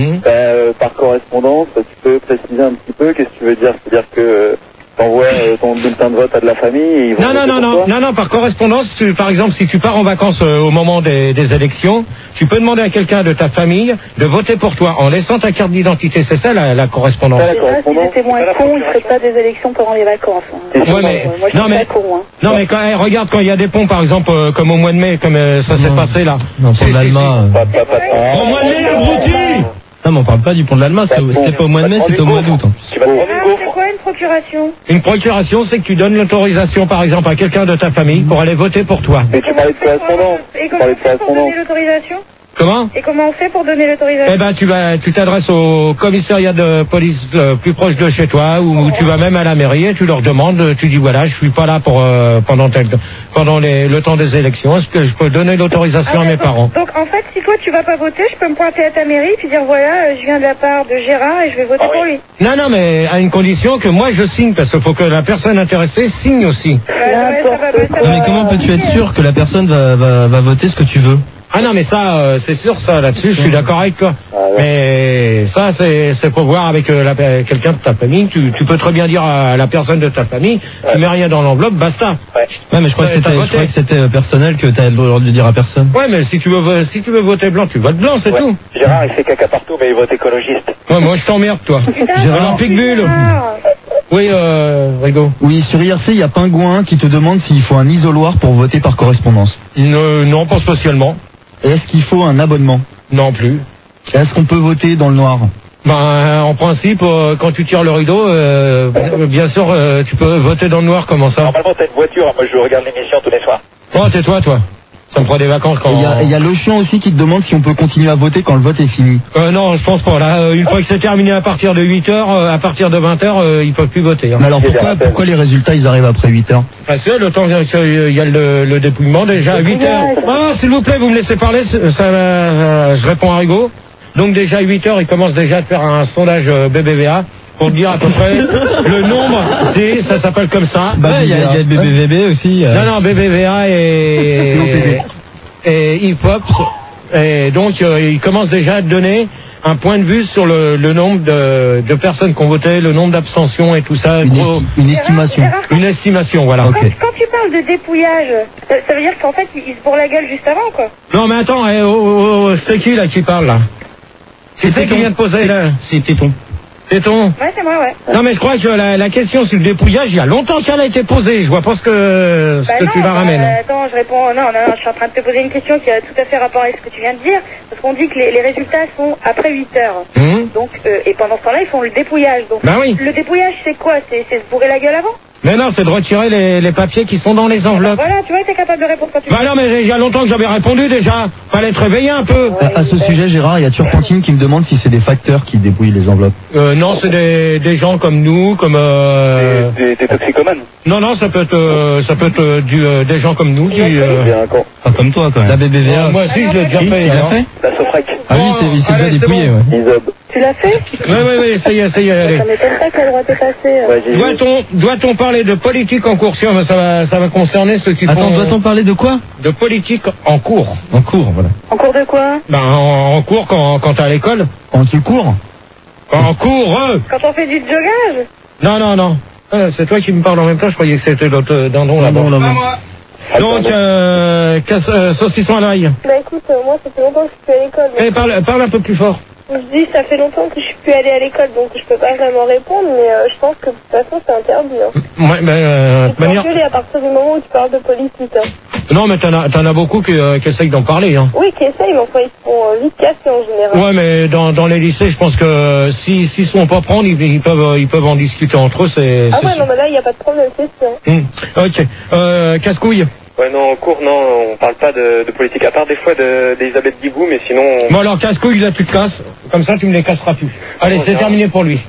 Par correspondance, tu peux préciser un petit peu, qu'est-ce que tu veux dire? C'est-à-dire que t'envoies ton bulletin de vote à de la famille et ils vont Non, par correspondance, par exemple, si tu pars en vacances au moment des élections, tu peux demander à quelqu'un de ta famille de voter pour toi en laissant ta carte d'identité. C'est ça la correspondance. S'ils étaient moins cons, ils feraient pas des élections pendant les vacances. Ouais, mais, moi, je suis pas con, hein. Non, mais regarde quand il y a des ponts, par exemple, comme au mois de mai, comme ça s'est passé là. Non, pont de l'Alma. Au mois de mai, abruti! Non, mais on parle pas du pont de l'Alma, c'était pas au mois de mai, c'était au mois d'août. C'est quoi une procuration? Une procuration, c'est que tu donnes l'autorisation, par exemple, à quelqu'un de ta famille pour aller voter pour toi. Mais tu parlais de correspondance. Et comment on fait pour donner l'autorisation? Comment? Et comment on fait pour donner l'autorisation? Eh ben, tu t'adresses au commissariat de police le plus proche de chez toi, ou tu vas même à la mairie et tu leur demandes, tu dis voilà, je suis pas là pour pendant le temps des élections, est-ce que je peux donner l'autorisation à mes parents? Donc en fait, si toi tu vas pas voter, je peux me pointer à ta mairie puis dire voilà, je viens de la part de Gérard et je vais voter pour lui. Non, mais à une condition que moi je signe, parce qu'il faut que la personne intéressée signe aussi. Non, mais comment peux-tu être sûr que la personne va voter ce que tu veux? Ah non, mais ça, c'est sûr, ça, là-dessus, je suis d'accord avec toi. Mais ça, c'est pour voir avec quelqu'un de ta famille. Tu peux très bien dire à la personne de ta famille, tu mets rien dans l'enveloppe, basta. Ouais, mais je crois que c'était personnel, que tu avais le droit de le dire à personne. Ouais, mais si tu veux voter blanc, tu votes blanc, c'est tout. Gérard, il fait caca partout, mais il vote écologiste. Ouais, moi, je t'emmerde, toi. Gérard Pitbull. Oui, Rigo. Oui, sur IRC, il y a Pingouin qui te demande s'il faut un isoloir pour voter par correspondance. Non, pas spécialement. Et est-ce qu'il faut un abonnement? Non plus. Est-ce qu'on peut voter dans le noir? En principe, quand tu tires le rideau, bien sûr, tu peux voter dans le noir, comment ça? Normalement, t'as une voiture, moi je regarde l'émission tous les soirs. Oh, tais-toi, toi. Ça me prend des vacances quand... Il y a le chien aussi qui te demande si on peut continuer à voter quand le vote est fini. Non, je pense pas. Là, une fois que c'est terminé à partir de 8h, à partir de 20h, ils peuvent plus voter. Hein. Mais alors pourquoi les résultats ils arrivent après 8h? Parce que le temps qu'il y a le dépouillement déjà à 8h. Ah, s'il vous plaît, vous me laissez parler, je réponds à Rigo. Donc déjà à 8h, ils commencent déjà à faire un sondage BBVA pour dire à peu près le nombre, ça s'appelle comme ça. Il y a BBVB aussi. Non, BBVA et IFOP. Et donc, ils commencent déjà à te donner un point de vue sur le nombre de personnes qui ont voté, le nombre d'abstentions et tout ça. Une estimation. Une estimation, voilà. Quand tu parles de dépouillage, ça veut dire qu'en fait, ils se bourrent la gueule juste avant, quoi. Non, mais attends, c'est qui là qui parle là? C'est qui vient de poser là? C'est Téton. Téton? Ouais, c'est moi, ouais. Non, mais je crois que la question sur le dépouillage, il y a longtemps qu'elle a été posée. Je vois pas ce que tu la ramènes. Attends, je réponds. Non, je suis en train de te poser une question qui a tout à fait rapport avec ce que tu viens de dire. Parce qu'on dit que les résultats sont après 8 heures. Donc, et pendant ce temps-là, ils font le dépouillage. Donc, oui. Le dépouillage, c'est quoi? C'est se bourrer la gueule avant? Mais non, c'est de retirer les papiers qui sont dans les enveloppes. Voilà, tu vois, t'es capable de répondre quand tu veux. Bah non, mais il y a longtemps que j'avais répondu déjà. Fallait te réveiller un peu. À ce sujet, Gérard, il y a Turpentine qui me demande si c'est des facteurs qui débouillent les enveloppes. Non, c'est des gens comme nous, comme Des toxicomanes. Non, ça peut être des gens comme nous qui. Pas comme toi quand même. La BBVA. Moi aussi, je l'ai déjà fait. Tu l'as fait? La Sofrec. Ah oui, il s'est déjà dépouillé, ouais. Isob. Tu l'as fait? Oui, ça y est, allez. Ça m'étonne pas qu'elle aurait été passée. Doit-on parler de politique en cours? Ça va concerner ceux qui font... Attends, doit-on parler de quoi? De politique en cours. En cours, voilà. En cours de quoi? Ben, en cours quand t'es à l'école. En tout cours? En cours, Quand on fait du jogage? Non. C'est toi qui me parles en même temps, je croyais que c'était l'autre dindon là-bas. Donc, saucisson à l'ail. Bah écoute, moi ça fait longtemps que je suis plus à l'école. Eh, parle un peu plus fort. Je dis, ça fait longtemps que je suis plus allée à l'école, donc je peux pas vraiment répondre, mais je pense que de toute façon c'est interdit. Ouais, tu peux engueuler à partir du moment où tu parles de politique. Non, mais t'en as beaucoup qui essayent d'en parler. Hein. Oui, qui essayent, mais enfin ils se font vite casser en général. Ouais, mais dans les lycées, je pense que s'ils se font pas prendre, ils peuvent en discuter entre eux. Ah ouais, non, mais là il n'y a pas de problème, c'est sûr. Ok. Casse-couille. Ouais, non, en cours, non, on parle pas de politique, à part des fois d'Elisabeth Guigou, mais sinon... Bon, alors, casse-couille, là, tu te casses. Comme ça, tu me les casseras plus. Allez, c'est terminé pour lui.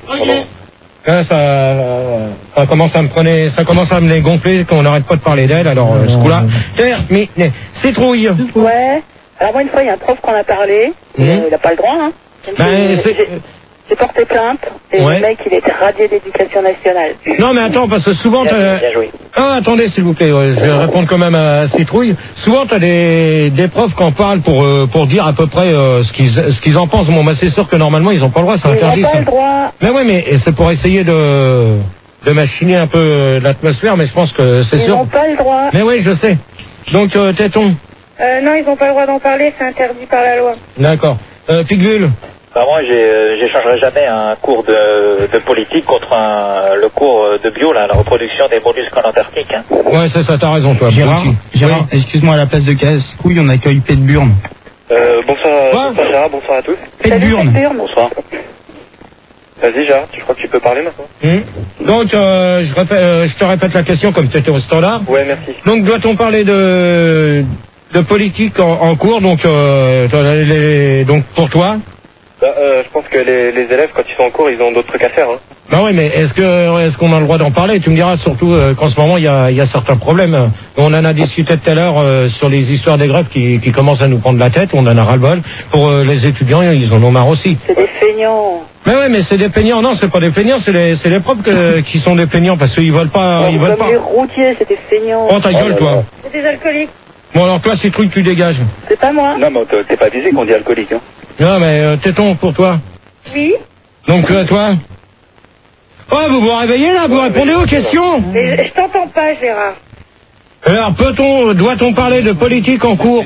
Ça commence à me les gonfler, qu'on n'arrête pas de parler d'elle, alors, ce coup-là. Terminé. Citrouille. Ouais. Alors, moi, une fois, il y a un prof qu'on a parlé. Il n'a pas le droit, hein. J'ai porté plainte et le mec il était radié d'éducation nationale. Non mais attends, parce que souvent Bien joué. Ah attendez s'il vous plaît, je vais répondre quand même à Citrouille. Souvent t'as des profs qui en parlent pour dire à peu près ce qu'ils en pensent. Bon bah c'est sûr que normalement ils ont pas le droit, c'est interdit. Ils n'ont pas le droit. Mais ouais, mais c'est pour essayer de machiner un peu l'atmosphère, mais je pense que c'est sûr. Ils n'ont pas le droit. Mais oui, je sais. Donc Téton. Non, ils n'ont pas le droit d'en parler, c'est interdit par la loi. D'accord. Pitbull. Bah moi, j'échangerai jamais un cours de politique contre le cours de bio, là, la reproduction des mollusques en Antarctique. Hein. Ouais, c'est ça, t'as raison, toi. Gérard, excuse-moi, à la place de Casse-Couille, on accueille Pédburne. Bonsoir Gérard, bonsoir à tous. Pédburne. Bonsoir. Vas-y Gérard, je crois que tu peux parler maintenant. Donc, je te répète la question comme c'était au standard. Ouais, merci. Donc, doit-on parler de politique en cours, donc pour toi? Je pense que les élèves, quand ils sont en cours, ils ont d'autres trucs à faire. Hein. Bah oui, mais est-ce qu'on a le droit d'en parler? Tu me diras surtout qu'en ce moment, il y a certains problèmes. On en a discuté tout à l'heure sur les histoires des grèves qui commencent à nous prendre la tête. On en a ras-le-bol. Pour les étudiants, ils en ont marre aussi. C'est des feignants. Mais oui, mais c'est des peignants. Non, c'est pas des peignants, c'est les profs qui sont des peignants parce qu'ils veulent pas. Ils veulent pas. Les routiers, c'est des feignants. Oh ta gueule, toi. C'est des alcooliques. Bon, alors toi, Citrouille, tu dégages. C'est pas moi. Non, mais t'es pas visé qu'on dit alcoolique, hein. Non, mais Téton, pour toi. Oui. Donc, toi. Oh, vous vous réveillez là, vous répondez aux questions. Mais je t'entends pas, Gérard. Alors, doit-on parler de politique en cours?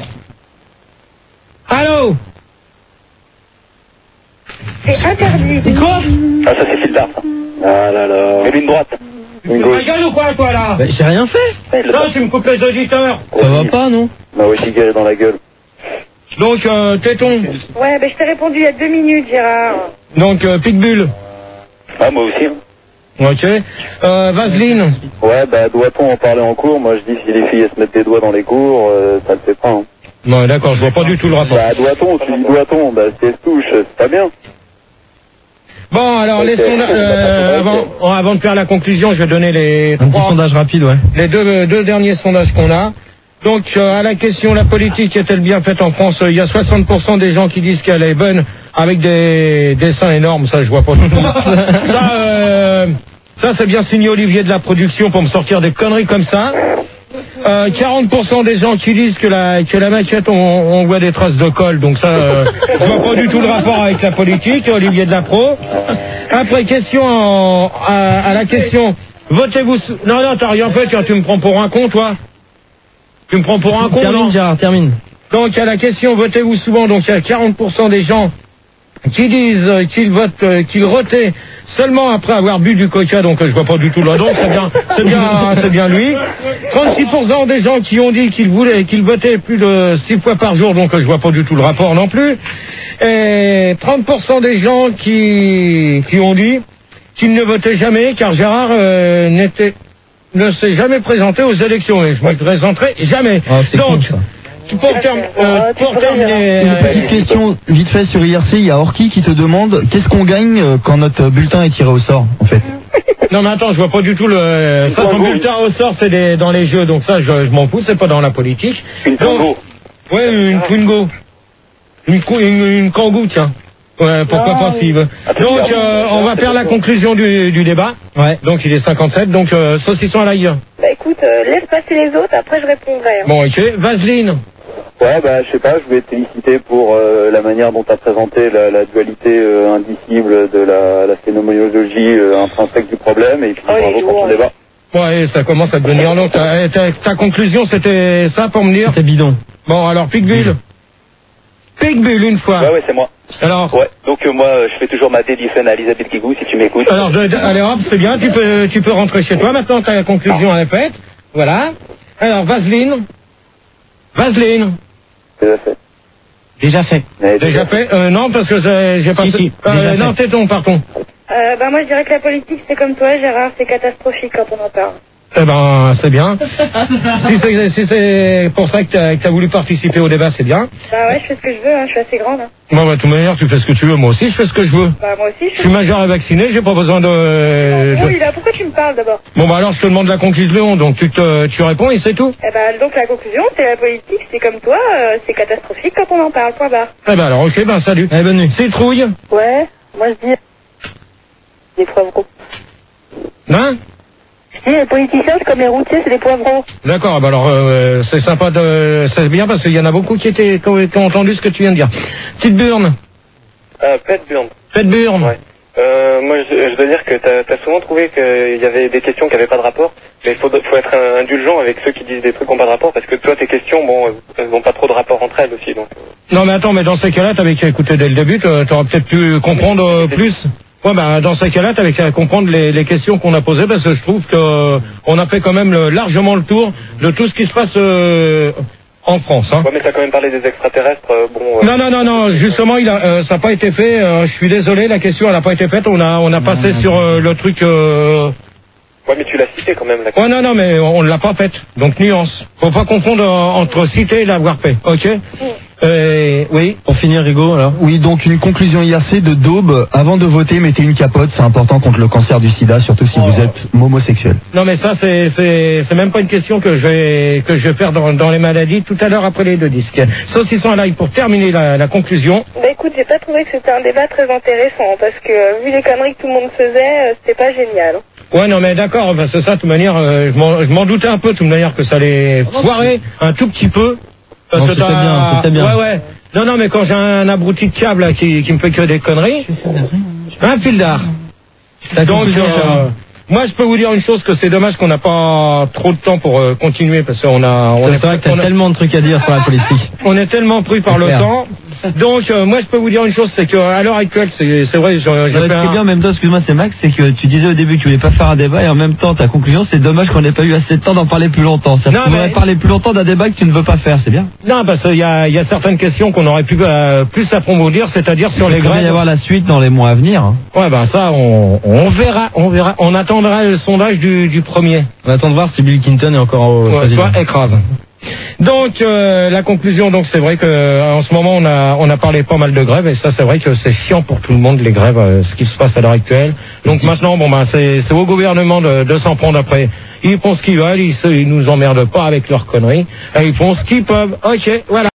Allô? C'est interdit. Quoi? Ah, ça c'est Phil Dart. Ah là là. Et l'une droite. Tu ma gueule ou quoi, toi, là? J'ai rien fait. Non, tu me coupes les auditeurs. Ça va pas, non? M'a aussi guéri dans la gueule. Donc, Téton. Ouais, je t'ai répondu il y a 2 minutes, Gérard. Donc, Pitbull. Ah, moi aussi. Ok. Vaseline. Ouais, bah, doit-on en parler en cours? Moi, je dis si les filles elles se mettent des doigts dans les cours, ça le fait pas, hein. Non, d'accord, je vois pas du tout le rapport. Bah, doit-on, tu dis doit-on, bah, si elles se touchent, c'est pas bien. Bon, alors, les sondages, avant de faire la conclusion, je vais donner un petit sondage rapide, ouais. Les deux derniers sondages qu'on a. Donc, à la question, la politique est-elle bien faite en France? Il y a 60% des gens qui disent qu'elle est bonne, avec des seins énormes, ça je vois pas du tout. Ça c'est bien signé Olivier de la production pour me sortir des conneries comme ça. 40% des gens qui disent que la maquette, on voit des traces de colle, donc ça, je vois pas du tout le rapport avec la politique, Olivier Delapro. Après, question à la question, votez-vous... Non, t'as rien fait, tu me prends pour un con, toi. Tu me prends pour un con, termine, Gérard, termine. Donc, à la question, votez-vous souvent, donc il y a 40% des gens qui disent qu'ils votent, qu'ils rotaient seulement après avoir bu du coca, donc je vois pas du tout le don, c'est bien lui. 36% des gens qui ont dit qu'ils votaient plus de 6 fois par jour, donc je vois pas du tout le rapport non plus. Et 30% des gens qui ont dit qu'ils ne votaient jamais, car Gérard ne s'est jamais présenté aux élections, et je me présenterai jamais. Donc, pour terminer, une petite question vite fait sur IRC, il y a Orki qui te demande qu'est-ce qu'on gagne quand notre bulletin est tiré au sort, en fait. Non mais attends, je vois pas du tout le... Ça, son bulletin au sort, c'est dans les jeux, donc ça, je m'en fous, c'est pas dans la politique. Une Twingo. Ouais, une Twingo. Une Kangoo, tiens. Ouais, pourquoi pas, Steve. Donc, on va faire la conclusion du débat. Ouais. Donc, il est 57, donc saucisson à l'ail. Bah écoute, laisse passer les autres, après je répondrai. Bon, ok. Vaseline. Ouais, bah je sais pas, je voulais te féliciter pour la manière dont tu as présenté la dualité indicible de la phénoménologie intrinsèque du problème, et puis bravo pour ton débat. Ouais, ça commence à devenir long. Ta conclusion, c'était ça pour me dire? C'était bidon. Bon, alors, Picbull. Picbull, une fois. Ouais, c'est moi. Alors. Ouais, donc moi, je fais toujours ma dédicaine à Elisabeth Guigou, si tu m'écoutes. Alors, allez hop, c'est bien, tu peux rentrer chez toi. Maintenant, ta conclusion est faite. Voilà. Alors, Vaseline. Déjà fait. Déjà fait. Déjà fait. Non, parce que j'ai pas... non, téton, pardon. Bah moi je dirais que la politique c'est comme toi Gérard, c'est catastrophique quand on en parle. Eh ben, c'est bien. si c'est pour ça que t'as voulu participer au débat, c'est bien. Bah ouais, je fais ce que je veux, hein, je suis assez grande. Hein. Bon, bah, de toute manière, tu fais ce que tu veux, moi aussi, je fais ce que je veux. Bah, moi aussi, je suis majeur et vacciné, j'ai pas besoin de... Oui, là, pourquoi tu me parles d'abord? Bon, bah, alors, je te demande la conclusion, donc tu réponds et c'est tout. Eh ben, donc la conclusion, c'est la politique, c'est comme toi, c'est catastrophique quand on en parle, point barre. Eh ben, alors, ok, ben, salut. Eh, bonne nuit. Citrouille. Ouais, moi je dis... des poivrons. Hein? Les politiciens, c'est comme les routiers, c'est des poivrons. D'accord, bah alors c'est sympa c'est bien parce qu'il y en a beaucoup qui ont entendu ce que tu viens de dire. Petite Burne. Pet Burne. Ouais. Moi, je dois dire que t'as souvent trouvé qu'il y avait des questions qui n'avaient pas de rapport, mais il faut être indulgent avec ceux qui disent des trucs qui n'ont pas de rapport, parce que toi, tes questions, bon, elles n'ont pas trop de rapport entre elles aussi, donc. Non, mais attends, mais dans ces cas-là, t'avais qu'à écouter dès le début, t'aurais peut-être pu comprendre plus. Ouais, bah, dans ces cas-là, t'avais qu'à comprendre les questions qu'on a posées, parce que je trouve qu'on a fait quand même largement le tour de tout ce qui se passe en France. Hein. Ouais, mais t'as quand même parlé des extraterrestres, bon... Non, justement, ça n'a pas été fait, je suis désolé, la question, elle n'a pas été faite, on a passé sur le truc... Ouais, mais tu l'as cité quand même, la question. Ouais, non, mais on ne l'a pas faite, donc nuance. Faut pas confondre entre citer et l'avoir fait, ok? Oui. Pour finir, Rigaud, alors. Oui, donc une conclusion IRC de Daube. Avant de voter, mettez une capote. C'est important contre le cancer du sida, surtout si vous êtes homosexuel. Non, mais ça, c'est même pas une question que je vais faire dans les maladies tout à l'heure après les deux disques. Saucisson à l'ail pour terminer la conclusion. Bah écoute, j'ai pas trouvé que c'était un débat très intéressant parce que vu les conneries que tout le monde faisait, c'était pas génial. Ouais, non, mais d'accord, bah, c'est ça, de toute manière, je m'en doutais un peu, de toute manière, que ça allait foirer un tout petit peu. Parce que c'était bien. Ouais. Non, mais quand j'ai un abruti de câble là, qui me fait que des conneries, un fil d'art. Donc, moi, je peux vous dire une chose, que c'est dommage qu'on n'a pas trop de temps pour continuer, parce qu'on c'est vrai que t'as tellement de trucs à dire sur la politique. On est tellement pris par le temps. Donc, moi, je peux vous dire une chose, c'est qu'à l'heure actuelle, c'est vrai, ce qui est bien, en même temps, excuse-moi, c'est Max, c'est que tu disais au début que tu voulais pas faire un débat, et en même temps, ta conclusion, c'est dommage qu'on n'ait pas eu assez de temps d'en parler plus longtemps. Ça pourrait parler plus longtemps d'un débat que tu ne veux pas faire, c'est bien. Non, parce qu'il y a certaines questions qu'on aurait pu plus approfondir, c'est-à-dire sur les grèves. Il va y avoir la suite dans les mois à venir. Hein. Ouais, ben ça, on verra. On attendra le sondage du premier. On attend de voir si Bill Clinton est encore au président. Toi, écrase. Donc la conclusion, donc c'est vrai que en ce moment on a parlé pas mal de grèves, et ça c'est vrai que c'est chiant pour tout le monde, les grèves, ce qui se passe à l'heure actuelle. Donc maintenant c'est au gouvernement de s'en prendre après. Ils font ce qu'ils veulent, ils nous emmerdent pas avec leurs conneries, et ils font ce qu'ils peuvent. Ok, voilà.